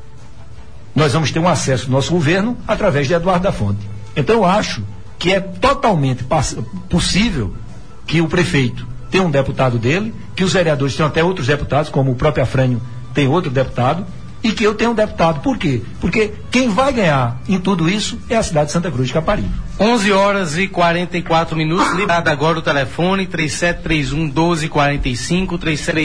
nós vamos ter um acesso ao nosso governo através de Eduardo da Fonte. Então eu acho que é totalmente possível que o prefeito tenha um deputado dele, que os vereadores tenham até outros deputados, como o próprio Afrânio tem outro deputado, e que eu tenha um deputado. Por quê? Porque quem vai ganhar em tudo isso é a cidade de Santa Cruz de Caparibe.
11h44, liberado agora o telefone 3731-1245,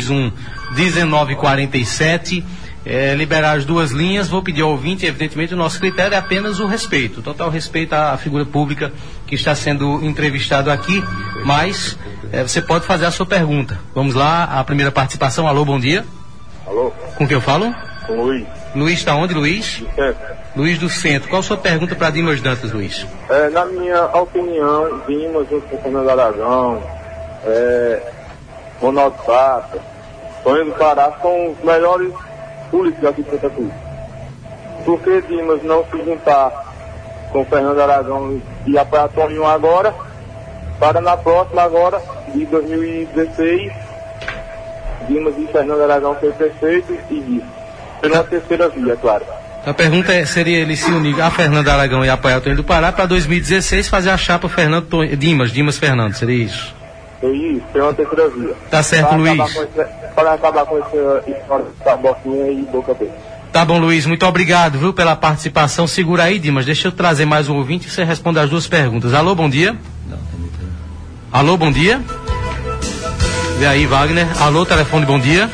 3731-1947. Liberar as 2 linhas. Vou pedir ao ouvinte, evidentemente o nosso critério é apenas o respeito, total respeito à figura pública que está sendo entrevistado aqui, mas você pode fazer a sua pergunta. Vamos lá, a primeira participação. Alô, bom dia.
Alô?
Com quem eu falo?
Com Luiz.
Luiz está onde, Luiz?
Do centro.
Luiz do Centro. Qual a sua pergunta para Dimas Dantas, Luiz?
Na minha opinião, Dimas junto com o Fernando Aragão, Ronaldo Sata, Tonho do Pará são os melhores políticos aqui de Santa Cruz. Por que Dimas não se juntar com o Fernando Aragão e apoiar Toninho agora, para na próxima agora, de 2016, Dimas e Fernando Aragão ser prefeito e vice. Pela terceira via, claro.
A pergunta seria ele se unir a Fernando Aragão e apoiar o Toninho do Pará para 2016 fazer a chapa Dimas Fernando, seria isso?
É isso, pela terceira via.
Tá certo, Luiz.
Para acabar com essa história da boquinha e boca aberta.
Tá bom, Luiz, muito obrigado, viu, pela participação. Segura aí, Dimas, deixa eu trazer mais um ouvinte e você responde as 2 perguntas. Alô, bom dia. Alô, bom dia. Vê aí, Wagner. Alô, telefone, bom dia.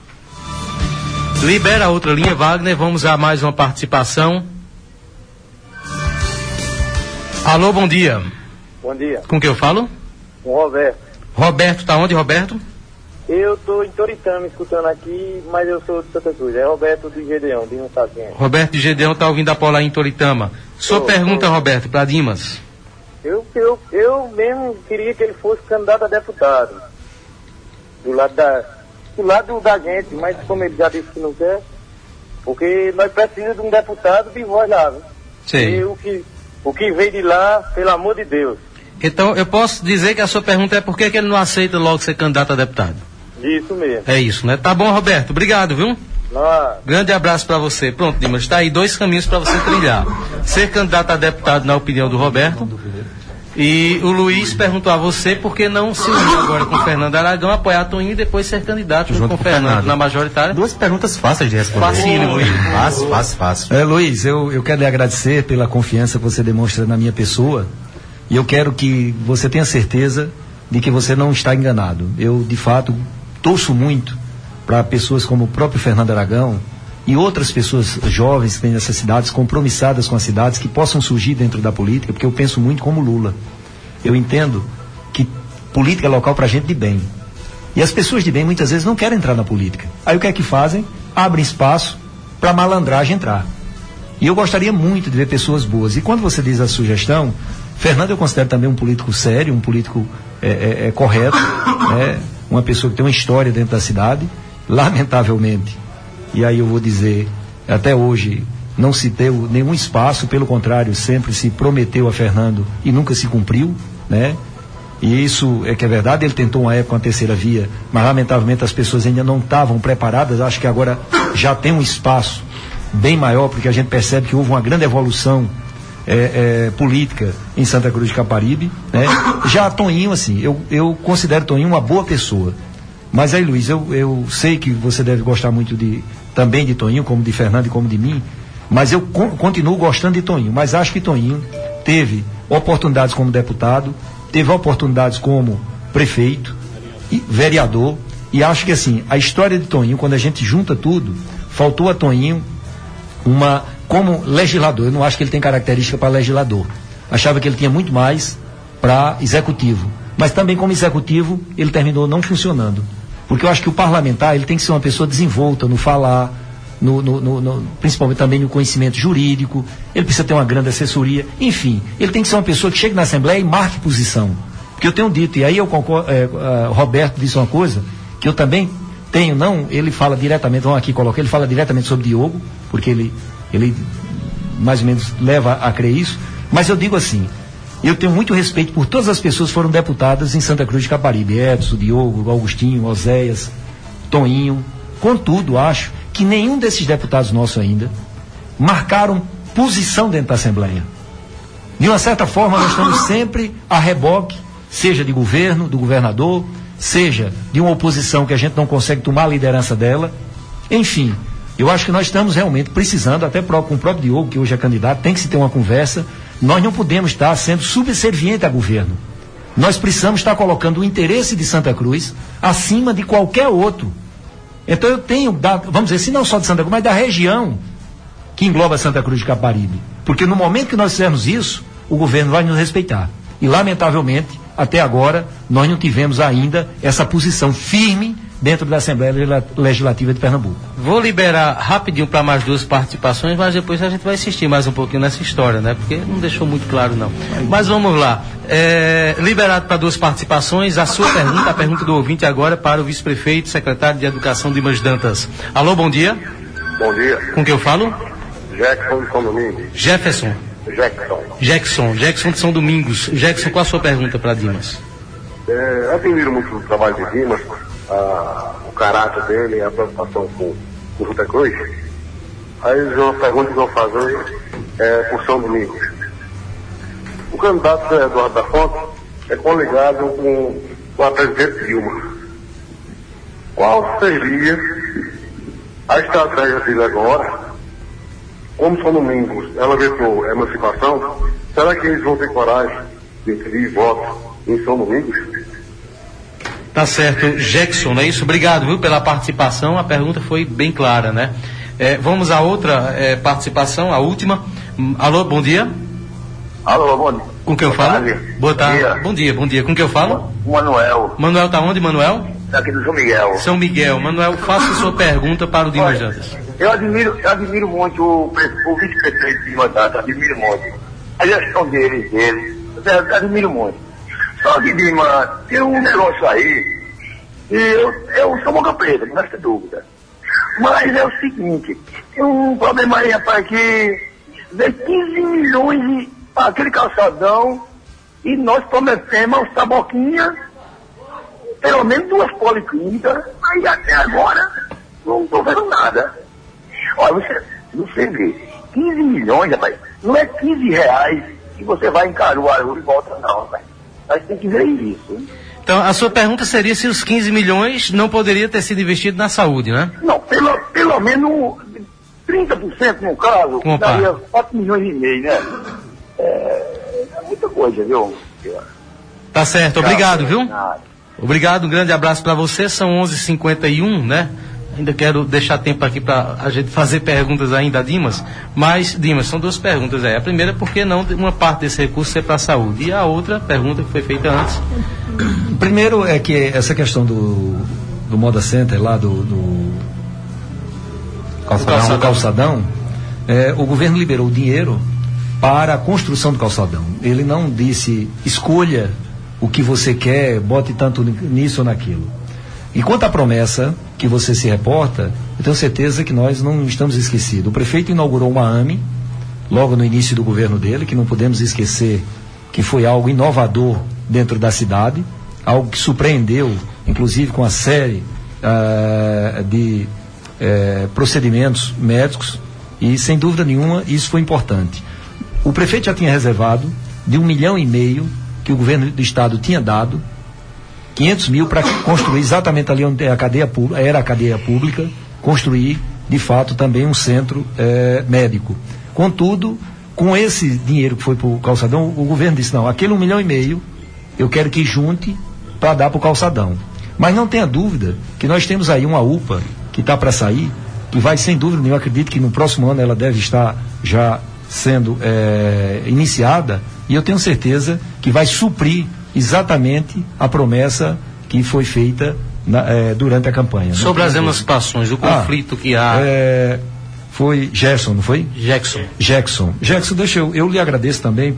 Libera a outra linha, Wagner. Vamos a mais uma participação. Alô, bom dia.
Bom dia.
Com quem eu falo?
Com o Roberto.
Roberto, tá onde, Roberto?
Eu estou em Toritama escutando aqui, mas eu sou de Santa Cruz. É Roberto de Gedeão, Dimas tá aqui.
Roberto de Gedeão tá ouvindo a Paula em Toritama. Sua pergunta, Roberto, para Dimas.
Eu mesmo queria que ele fosse candidato a deputado. do lado da gente, mas como ele já disse que não quer, porque nós precisamos de um deputado de voz lá, né?
Sim.
E o que veio de lá, pelo amor de Deus.
Então, eu posso dizer que a sua pergunta é por que ele não aceita logo ser candidato a deputado?
Isso mesmo.
É isso, né? Tá bom, Roberto. Obrigado, viu?
Ah.
Grande abraço para você. Pronto, Dimas, está aí 2 caminhos para você trilhar. Ser candidato a deputado, na opinião do Roberto. E o Luiz perguntou a você por que não se unir agora com o Fernando Aragão, apoiar Toninho e depois ser candidato junto com o Fernando na majoritária.
2 perguntas fáceis de responder.
Facílimo, Luiz.
Fácil.
Luiz, eu quero lhe agradecer pela confiança que você demonstra na minha pessoa, e eu quero que você tenha certeza de que você não está enganado. Eu, de fato, torço muito para pessoas como o próprio Fernando Aragão e outras pessoas jovens que têm nessas cidades, compromissadas com as cidades, que possam surgir dentro da política, porque eu penso muito como Lula. Eu entendo que política é local para gente de bem. E as pessoas de bem muitas vezes não querem entrar na política. Aí o que é que fazem? Abrem espaço para malandragem entrar. E eu gostaria muito de ver pessoas boas. E quando você diz a sugestão, Fernando eu considero também um político sério, um político correto, né? Uma pessoa que tem uma história dentro da cidade. Lamentavelmente, e aí eu vou dizer, até hoje não se deu nenhum espaço, pelo contrário, sempre se prometeu a Fernando e nunca se cumpriu, né? E isso é que é verdade. Ele tentou uma época uma terceira via, mas lamentavelmente as pessoas ainda não estavam preparadas. Acho que agora já tem um espaço bem maior, porque a gente percebe que houve uma grande evolução política em Santa Cruz de Caparibe, né? Já Toninho, assim, eu considero Toninho uma boa pessoa. Mas aí, Luiz, eu sei que você deve gostar muito também de Toninho, como de Fernando e como de mim, mas eu continuo gostando de Toninho. Mas acho que Toninho teve oportunidades como deputado, teve oportunidades como prefeito e vereador, e acho que assim, a história de Toninho, quando a gente junta tudo, faltou a Toninho como legislador. Eu não acho que ele tem característica para legislador. Achava que ele tinha muito mais para executivo. Mas também como executivo, ele terminou não funcionando. Porque eu acho que o parlamentar, ele tem que ser uma pessoa desenvolta no falar, principalmente também no conhecimento jurídico. Ele precisa ter uma grande assessoria. Enfim, ele tem que ser uma pessoa que chegue na Assembleia e marque posição. Porque eu tenho dito, e aí eu concordo, Roberto disse uma coisa, que eu também tenho, ele fala diretamente, vamos aqui colocar, ele fala diretamente sobre Diogo, porque ele mais ou menos leva a crer isso, mas eu digo assim, eu tenho muito respeito por todas as pessoas que foram deputadas em Santa Cruz de Caparibe, Edson, Diogo, Augustinho, Oséias, Toninho. Contudo, acho que nenhum desses deputados nossos ainda marcaram posição dentro da Assembleia. De uma certa forma, nós estamos sempre a reboque, seja de governo, do governador, seja de uma oposição que a gente não consegue tomar a liderança dela. Enfim, eu acho que nós estamos realmente precisando, até com o próprio Diogo, que hoje é candidato, tem que se ter uma conversa. Nós não podemos estar sendo subserviente a governo. Nós precisamos estar colocando o interesse de Santa Cruz acima de qualquer outro. Então eu tenho, vamos dizer, se não só de Santa Cruz, mas da região que engloba Santa Cruz de Caparibe. Porque no momento que nós fizermos isso, o governo vai nos respeitar. E lamentavelmente, até agora, nós não tivemos ainda essa posição firme dentro da Assembleia Legislativa de Pernambuco. Vou liberar rapidinho para mais 2 participações, mas depois a gente vai insistir mais um pouquinho nessa história, né? Porque não deixou muito claro, não. Mas vamos lá. Liberado para 2 participações, a sua pergunta, a pergunta do ouvinte agora para o vice-prefeito, secretário de Educação Dimas Dantas. Alô, bom dia.
Bom dia.
Com quem eu falo?
Jackson de São Domingos.
Jefferson. Jackson de São Domingos. Jackson, qual a sua pergunta para Dimas?
Admiro muito o trabalho de Dimas, o caráter dele, a preocupação com Santa Cruz. Aí uma pergunta que eu vou fazer por São Domingos. O candidato Eduardo da Fonte é coligado com a presidente Dilma. Qual seria a estratégia dele agora? Como São Domingos ela vetou a emancipação, será que eles vão ter coragem de pedir voto em São Domingos?
Tá certo, Jackson, não é isso? Obrigado, viu, pela participação. A pergunta foi bem clara, né? Vamos a outra participação, a última. Alô, bom dia.
Alô, bom dia.
Com quem eu falo? Boa tarde. Bom dia. Com quem eu falo?
Manuel.
Manuel tá onde, Manuel?
Aqui do São Miguel.
São Miguel. Manuel, faça sua pergunta para o Dimas Dantas.
Eu admiro muito o vice-prefeito de mandato, admiro muito. A gestão dele, admiro muito. Só que, Dimas, tem um negócio aí,
Eu sou boca preta, não resta dúvida. Mas é o seguinte, tem um problema aí, rapaz, que veio 15 milhões para aquele calçadão e nós prometemos aos Taboquinha pelo menos 2 policlínicas, aí até agora não estou vendo nada. Olha, você vê, 15 milhões, rapaz, não é 15 reais que você vai em Caruaru e volta não, rapaz. Mas tem que ver isso, hein?
Então, a sua pergunta seria se os 15 milhões não poderia ter sido investido na saúde, né?
Não, pelo menos 30% no caso, daria 4 milhões e meio, né? É muita coisa, viu?
Tá certo, obrigado, viu? Obrigado, um grande abraço para você, são 11h51, né? Ainda quero deixar tempo aqui para a gente fazer perguntas ainda a Dimas, mas, Dimas, são 2 perguntas aí. A primeira, por que não uma parte desse recurso ser para a saúde? E a outra pergunta que foi feita antes.
Primeiro é que essa questão do Moda Center lá, do calçadão, o governo liberou dinheiro para a construção do calçadão. Ele não disse, escolha o que você quer, bote tanto nisso ou naquilo. E quanto à promessa que você se reporta, eu tenho certeza que nós não estamos esquecidos. O prefeito inaugurou uma AME, logo no início do governo dele, que não podemos esquecer que foi algo inovador dentro da cidade, algo que surpreendeu, inclusive com a série de procedimentos médicos, e sem dúvida nenhuma isso foi importante. O prefeito já tinha reservado de 1,5 milhão que o governo do estado tinha dado, 500 mil para construir exatamente ali onde era a cadeia pública, construir de fato também um centro médico. Contudo, com esse dinheiro que foi para o calçadão, o governo disse, não, aquele 1,5 milhão eu quero que junte para dar para o calçadão. Mas não tenha dúvida que nós temos aí uma UPA que está para sair, que vai sem dúvida nenhuma, acredito que no próximo ano ela deve estar já sendo iniciada, e eu tenho certeza que vai suprir exatamente a promessa que foi feita durante a campanha.
Sobre as emancipações, o conflito que há...
Foi Gerson, não foi?
Jackson,
deixa eu lhe agradeço também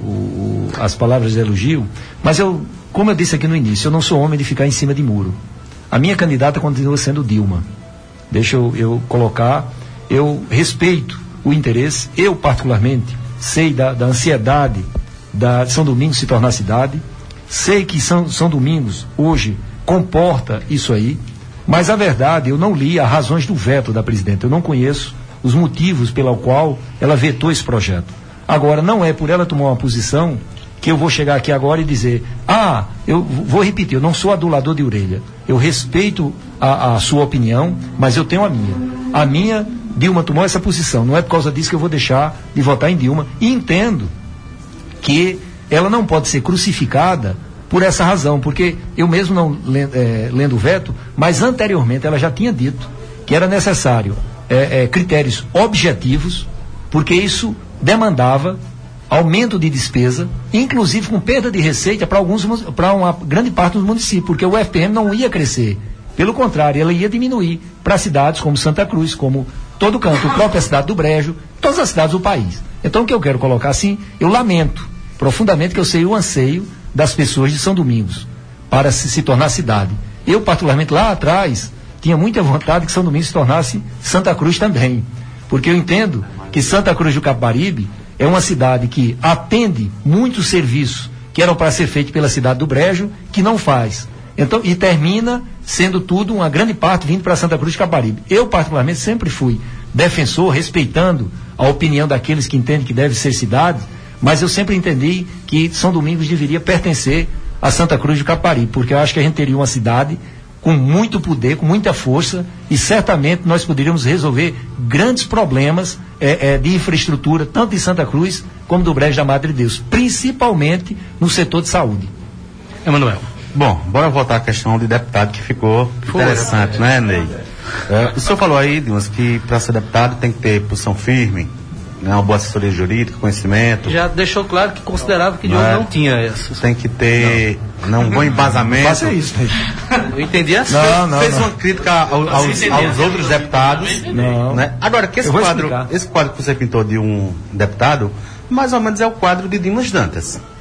as palavras de elogio, mas como eu disse aqui no início, eu não sou homem de ficar em cima de muro. A minha candidata continua sendo Dilma. Deixa eu colocar, eu respeito o interesse, eu particularmente sei da ansiedade da São Domingos se tornar cidade, sei que São Domingos hoje comporta isso aí, mas a verdade, eu não li as razões do veto da presidenta, eu não conheço os motivos pelo qual ela vetou esse projeto. Agora, não é por ela tomar uma posição que eu vou chegar aqui agora e dizer, eu vou repetir, eu não sou adulador de orelha, eu respeito a sua opinião, mas eu tenho a minha. A minha, Dilma tomou essa posição, não é por causa disso que eu vou deixar de votar em Dilma, e entendo que ela não pode ser crucificada por essa razão, porque eu mesmo não lendo o veto, mas anteriormente ela já tinha dito que era necessário critérios objetivos, porque isso demandava aumento de despesa, inclusive com perda de receita para uma grande parte dos municípios, porque o FPM não ia crescer, pelo contrário, ela ia diminuir para cidades como Santa Cruz, como todo canto, a própria cidade do Brejo, todas as cidades do país. Então o que eu quero colocar assim, eu lamento profundamente, que eu sei o anseio das pessoas de São Domingos para se tornar cidade. Eu, particularmente, lá atrás, tinha muita vontade que São Domingos se tornasse Santa Cruz também, porque eu entendo que Santa Cruz do Capibaribe é uma cidade que atende muitos serviços que eram para ser feitos pela cidade do Brejo, que não faz. Então, e termina sendo tudo, uma grande parte vindo para Santa Cruz do Capibaribe. Eu, particularmente, sempre fui defensor, respeitando a opinião daqueles que entendem que deve ser cidade, mas eu sempre entendi que São Domingos deveria pertencer a Santa Cruz do Capibaribe, porque eu acho que a gente teria uma cidade com muito poder, com muita força, e certamente nós poderíamos resolver grandes problemas de infraestrutura, tanto de Santa Cruz como do Brejo da Madre de Deus, principalmente no setor de saúde.
Emanuel.
Bom, bora voltar à questão de deputado, que ficou interessante, né, Ney? O senhor falou aí, Dimas, que para ser deputado tem que ter posição firme, né, uma boa assessoria jurídica, conhecimento.
Já deixou claro que considerava que Diogo não tinha essas.
Tem que ter um bom embasamento.
Faça isso, Ney.
Eu entendi assim.
Fez uma crítica aos outros deputados.
Não.
Né? Agora, que esse quadro que você pintou de um deputado, mais ou menos é o quadro de Dimas Dantas.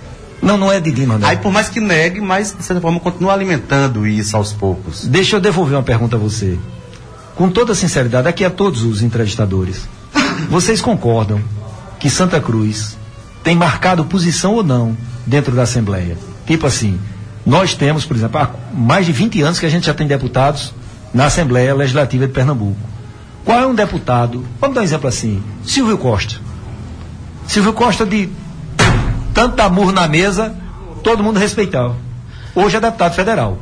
Não é de Dimas, não.
Aí por mais que negue, mas de certa forma continua alimentando isso aos poucos.
Deixa eu devolver uma pergunta a você. Com toda sinceridade, aqui a todos os entrevistadores. Vocês concordam que Santa Cruz tem marcado posição ou não dentro da Assembleia? Tipo assim, nós temos, por exemplo, há mais de 20 anos que a gente já tem deputados na Assembleia Legislativa de Pernambuco. Qual é um deputado, vamos dar um exemplo assim, Silvio Costa. Silvio Costa, de tanto amor na mesa, todo mundo respeitava. Hoje é deputado federal.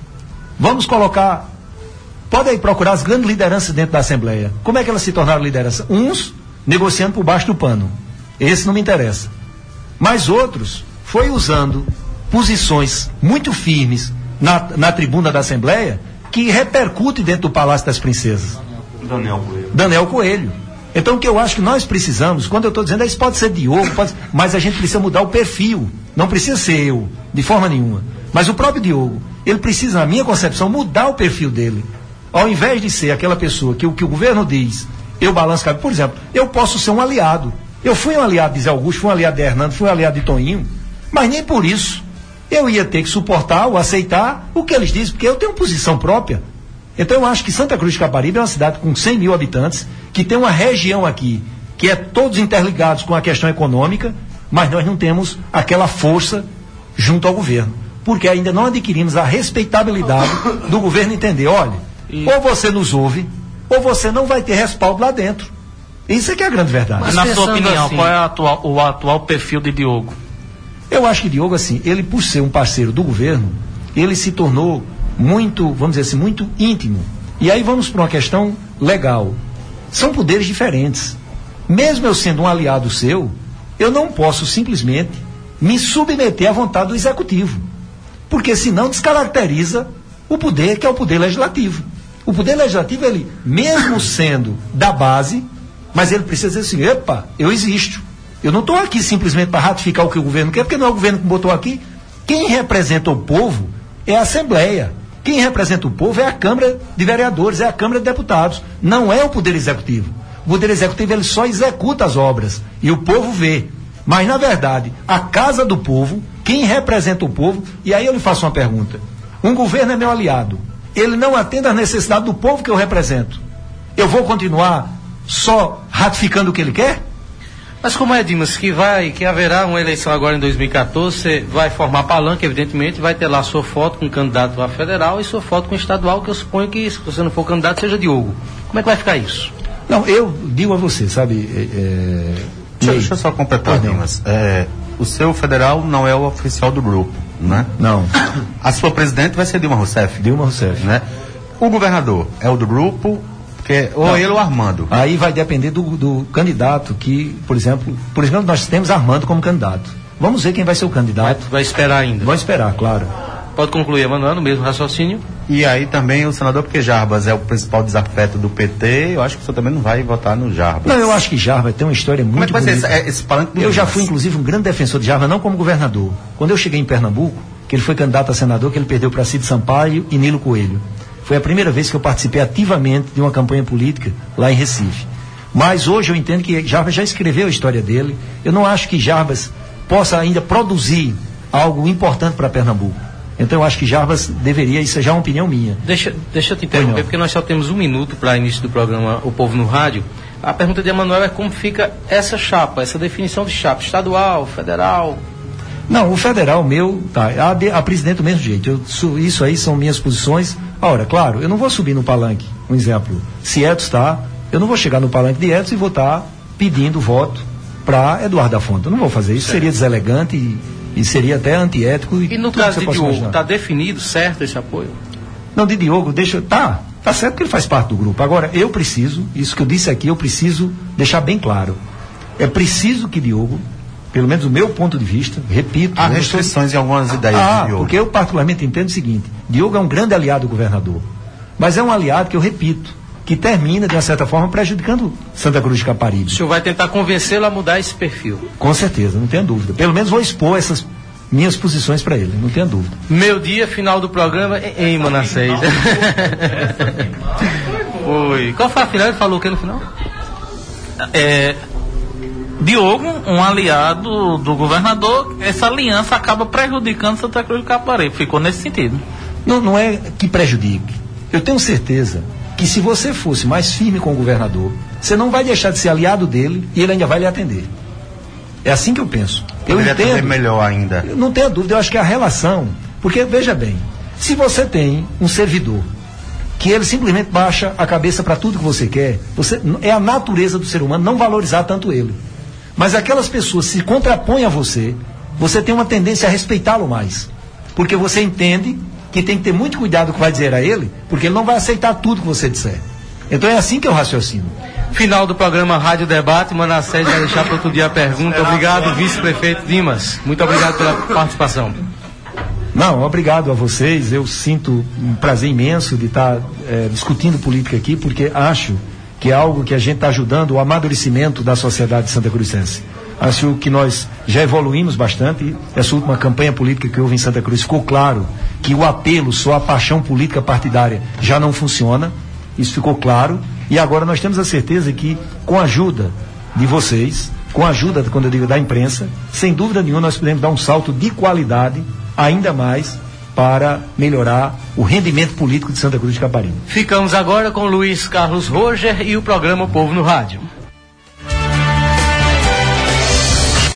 Vamos colocar, pode aí procurar as grandes lideranças dentro da Assembleia. Como é que elas se tornaram liderança? Uns negociando por baixo do pano. Esse não me interessa. Mas outros foi usando posições muito firmes na tribuna da Assembleia que repercute dentro do Palácio das Princesas. Daniel Coelho. Então o que eu acho que nós precisamos, quando eu estou dizendo, isso pode ser Diogo, mas a gente precisa mudar o perfil. Não precisa ser eu, de forma nenhuma. Mas o próprio Diogo, ele precisa, na minha concepção, mudar o perfil dele. Ao invés de ser aquela pessoa que o governo diz, eu balanço cabelo. Por exemplo, eu posso ser um aliado. Eu fui um aliado de Zé Augusto, fui um aliado de Hernando, fui um aliado de Toninho, mas nem por isso eu ia ter que suportar ou aceitar o que eles dizem, porque eu tenho posição própria. Então eu acho que Santa Cruz de Caparibe é uma cidade com 100 mil habitantes, que tem uma região aqui, que é todos interligados com a questão econômica, mas nós não temos aquela força junto ao governo, porque ainda não adquirimos a respeitabilidade do governo entender, olha, ou você nos ouve, ou você não vai ter respaldo lá dentro. Isso é que é a grande verdade.
Mas na sua opinião, assim, qual é o atual perfil de Diogo?
Eu acho que Diogo, assim, ele por ser um parceiro do governo, ele se tornou muito, vamos dizer assim, muito íntimo. E aí vamos para uma questão legal. São poderes diferentes. Mesmo eu sendo um aliado seu, eu não posso simplesmente me submeter à vontade do executivo. Porque senão descaracteriza o poder que é o poder legislativo. O poder legislativo, ele, mesmo sendo da base, mas ele precisa dizer assim, epa, eu existo. Eu não estou aqui simplesmente para ratificar o que o governo quer, porque não é o governo que botou aqui. Quem representa o povo é a Assembleia. Quem representa o povo é a Câmara de Vereadores, é a Câmara de Deputados. Não é o Poder Executivo. O Poder Executivo, ele só executa as obras e o povo vê. Mas, na verdade, a casa do povo, quem representa o povo, e aí eu lhe faço uma pergunta. Um governo é meu aliado. Ele não atende às necessidades do povo que eu represento. Eu vou continuar só ratificando o que ele quer?
Mas como é, Dimas, que haverá uma eleição agora em 2014, você vai formar palanque, evidentemente, vai ter lá sua foto com o candidato a federal e sua foto com o estadual, que eu suponho que, se você não for candidato, seja Diogo. Como é que vai ficar isso?
Não, eu digo a você, sabe...
Deixa eu só completar, Dimas. O seu federal não é o oficial do grupo, né?
Não.
A sua presidente vai ser Dilma Rousseff.
Dilma Rousseff.
Né? O governador é o do grupo... ou ele ou Armando.
Aí vai depender do candidato que, por exemplo, nós temos Armando como candidato. Vamos ver quem vai ser o candidato.
Vai esperar ainda.
Vai esperar, claro.
Pode concluir, Emanuel, no mesmo raciocínio.
E aí também o senador, porque Jarbas é o principal desafeto do PT, eu acho que o senhor também não vai votar no Jarbas.
Não, eu asse que Jarbas tem uma história muito bonita.
Como é que vai ser esse palanque do
Eu já fui, inclusive, um grande defensor de Jarbas, não como governador. Quando eu cheguei em Pernambuco, que ele foi candidato a senador, que ele perdeu para Cid Sampaio e Nilo Coelho. Foi a primeira vez que eu participei ativamente de uma campanha política lá em Recife. Mas hoje eu entendo que Jarbas já escreveu a história dele. Eu não acho que Jarbas possa ainda produzir algo importante para Pernambuco. Então eu acho que Jarbas deveria, isso é já uma opinião minha.
Deixa eu te interromper, porque nós só temos 1 minuto para início do programa O Povo no Rádio. A pergunta de Emanuel é como fica essa chapa, essa definição de chapa, estadual, federal...
Não, o federal meu, tá, a presidente do mesmo jeito. Isso aí são minhas posições. Ora, claro, eu não vou subir no palanque. Um exemplo, se Edson está, eu não vou chegar no palanque de Edson e vou estar pedindo voto para Eduardo da Fonte. Eu não vou fazer isso, seria deselegante e seria até antiético.
E no caso de Diogo, está definido, certo, esse apoio?
Não, de Diogo, tá certo que ele faz parte do grupo. Agora, eu preciso, isso que eu disse aqui, eu preciso deixar bem claro. É preciso que Diogo, pelo menos o meu ponto de vista, repito...
Há restrições em algumas ideias de Diogo.
Porque eu particularmente entendo o seguinte, Diogo é um grande aliado do governador, mas é um aliado que eu repito, que termina, de uma certa forma, prejudicando Santa Cruz de Caparibe. O
senhor vai tentar convencê-lo a mudar esse perfil?
Com certeza, não tenho dúvida. Pelo menos vou expor essas minhas posições para ele, não tenho dúvida.
Meu dia, final do programa, em Manassés. Foi. Qual foi a final? Ele falou o que no final?
Diogo, um aliado do governador, essa aliança acaba prejudicando Santa Cruz do Capibaribe. Ficou nesse sentido.
Não é que prejudique. Eu tenho certeza que se você fosse mais firme com o governador, você não vai deixar de ser aliado dele e ele ainda vai lhe atender. É assim que eu penso. Eu entendo
melhor ainda.
Eu não tenho dúvida, eu acho que a relação, porque veja bem, se você tem um servidor que ele simplesmente baixa a cabeça para tudo que você quer, é a natureza do ser humano não valorizar tanto ele. Mas aquelas pessoas que se contrapõem a você, você tem uma tendência a respeitá-lo mais. Porque você entende que tem que ter muito cuidado com o que vai dizer a ele, porque ele não vai aceitar tudo que você disser. Então é assim que eu raciocino.
Final do programa Rádio Debate, Manassés vai deixar para outro dia a pergunta. Obrigado, vice-prefeito Dimas. Muito obrigado pela participação.
Não, obrigado a vocês. Eu sinto um prazer imenso de estar discutindo política aqui, porque acho que é algo que a gente está ajudando o amadurecimento da sociedade santacruzense. Acho que nós já evoluímos bastante. Essa última campanha política que houve em Santa Cruz ficou claro que o apelo, só a paixão política partidária já não funciona. Isso ficou claro. E agora nós temos a certeza que, com a ajuda de vocês, com a ajuda, quando eu digo da imprensa, sem dúvida nenhuma nós podemos dar um salto de qualidade ainda mais para melhorar o rendimento político de Santa Cruz de Capibaribe.
Ficamos agora com Luiz Carlos Roger e o programa O Povo no Rádio.